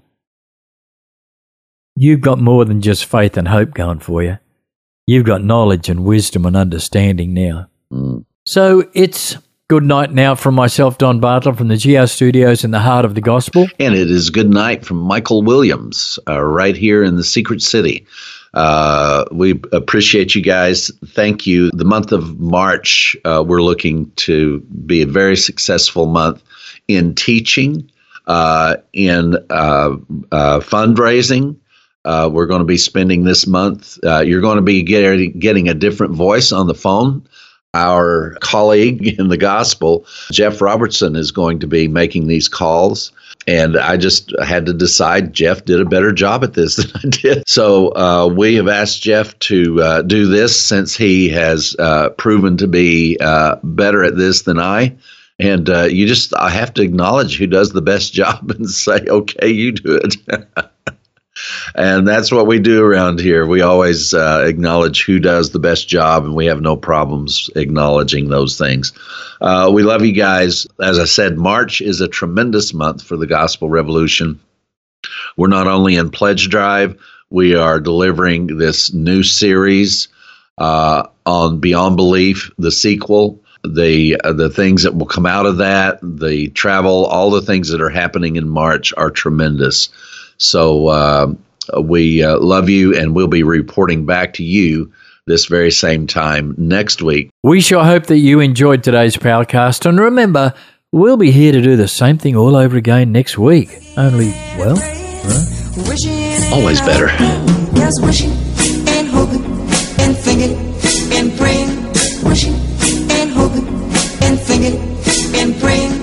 you've got more than just faith and hope going for you. You've got knowledge and wisdom and understanding now. Mm. So it's good night now from myself, Don Bartlett, from the G R Studios in the heart of the gospel. And it is good night from Michael Williams, uh, right here in the Secret City. Uh, we appreciate you guys. Thank you. The month of March, uh, we're looking to be a very successful month in teaching, uh, in uh, uh, fundraising. Uh, we're going to be spending this month. Uh, you're going to be getting, getting a different voice on the phone. Our colleague in the gospel, Jeff Robertson, is going to be making these calls. And I just had to decide Jeff did a better job at this than I did. So uh, we have asked Jeff to uh, do this since he has uh, proven to be uh, better at this than I. And uh, you just, I have to acknowledge who does the best job and say, okay, you do it. And that's what we do around here. We always uh, acknowledge who does the best job, and we have no problems acknowledging those things. Uh, we love you guys. As I said, March is a tremendous month for the Gospel Revolution. We're not only in Pledge Drive, we are delivering this new series uh, on Beyond Belief, the sequel, the uh, the things that will come out of that, the travel, all the things that are happening in March are tremendous. So uh, we uh, love you, and we'll be reporting back to you this very same time next week. We sure hope that you enjoyed today's Powercast. And remember, we'll be here to do the same thing all over again next week. Only, well, huh? Always better. Yes, wishing and hoping and thinking and praying. Wishing and hoping and thinking and praying.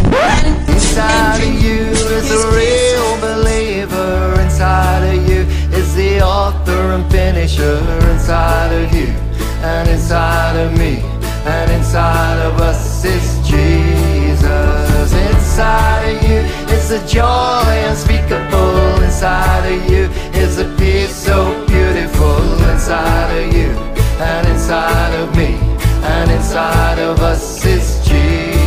Inside of you is a real believer. Inside of you is the author and finisher. Inside of you and inside of me and inside of us is Jesus. Inside of you is the joy unspeakable. Inside of you is a peace so beautiful. Inside of you and inside of me and inside of us is Jesus.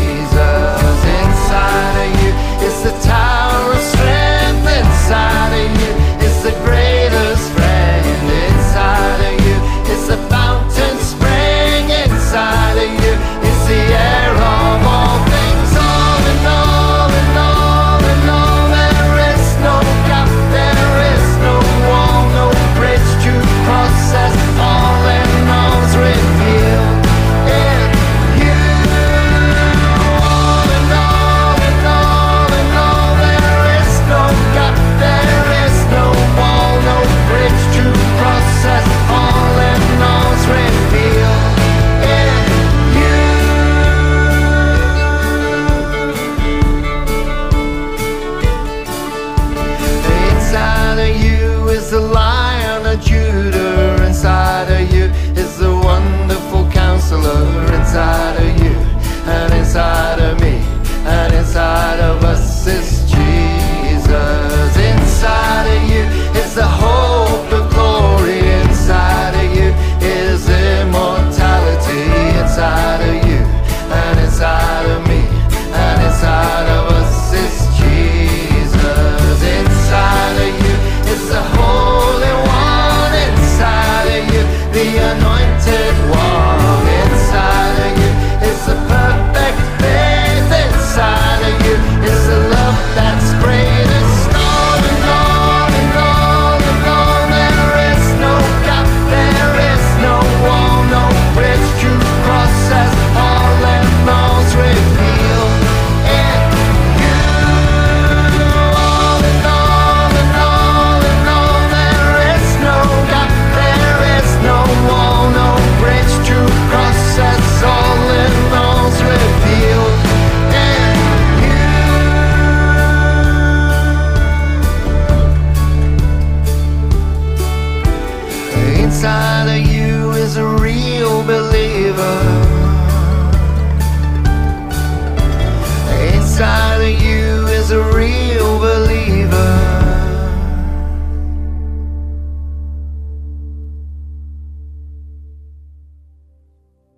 Inside of you is the tower of strength. Inside of you is the greatest friend. Inside of you is the fountain spring. Inside of you is the air of all things. All in all, in all, in all, there is no gap, there is no wall, no bridge to process. All in all is revealed in you. All in all, in all, in all, there is no gap, there is no wall, no bridge to process. All in all is revealed in you. Inside of you is the Lion of Judah. Inside of you is the wonderful Counselor. Inside of you and inside of me and inside of us is Jesus. Inside of you is the hope of glory. Inside of you is immortality. Inside of you and inside of me and inside of us is Jesus. Inside of you is the Holy One. Inside of you the anointing.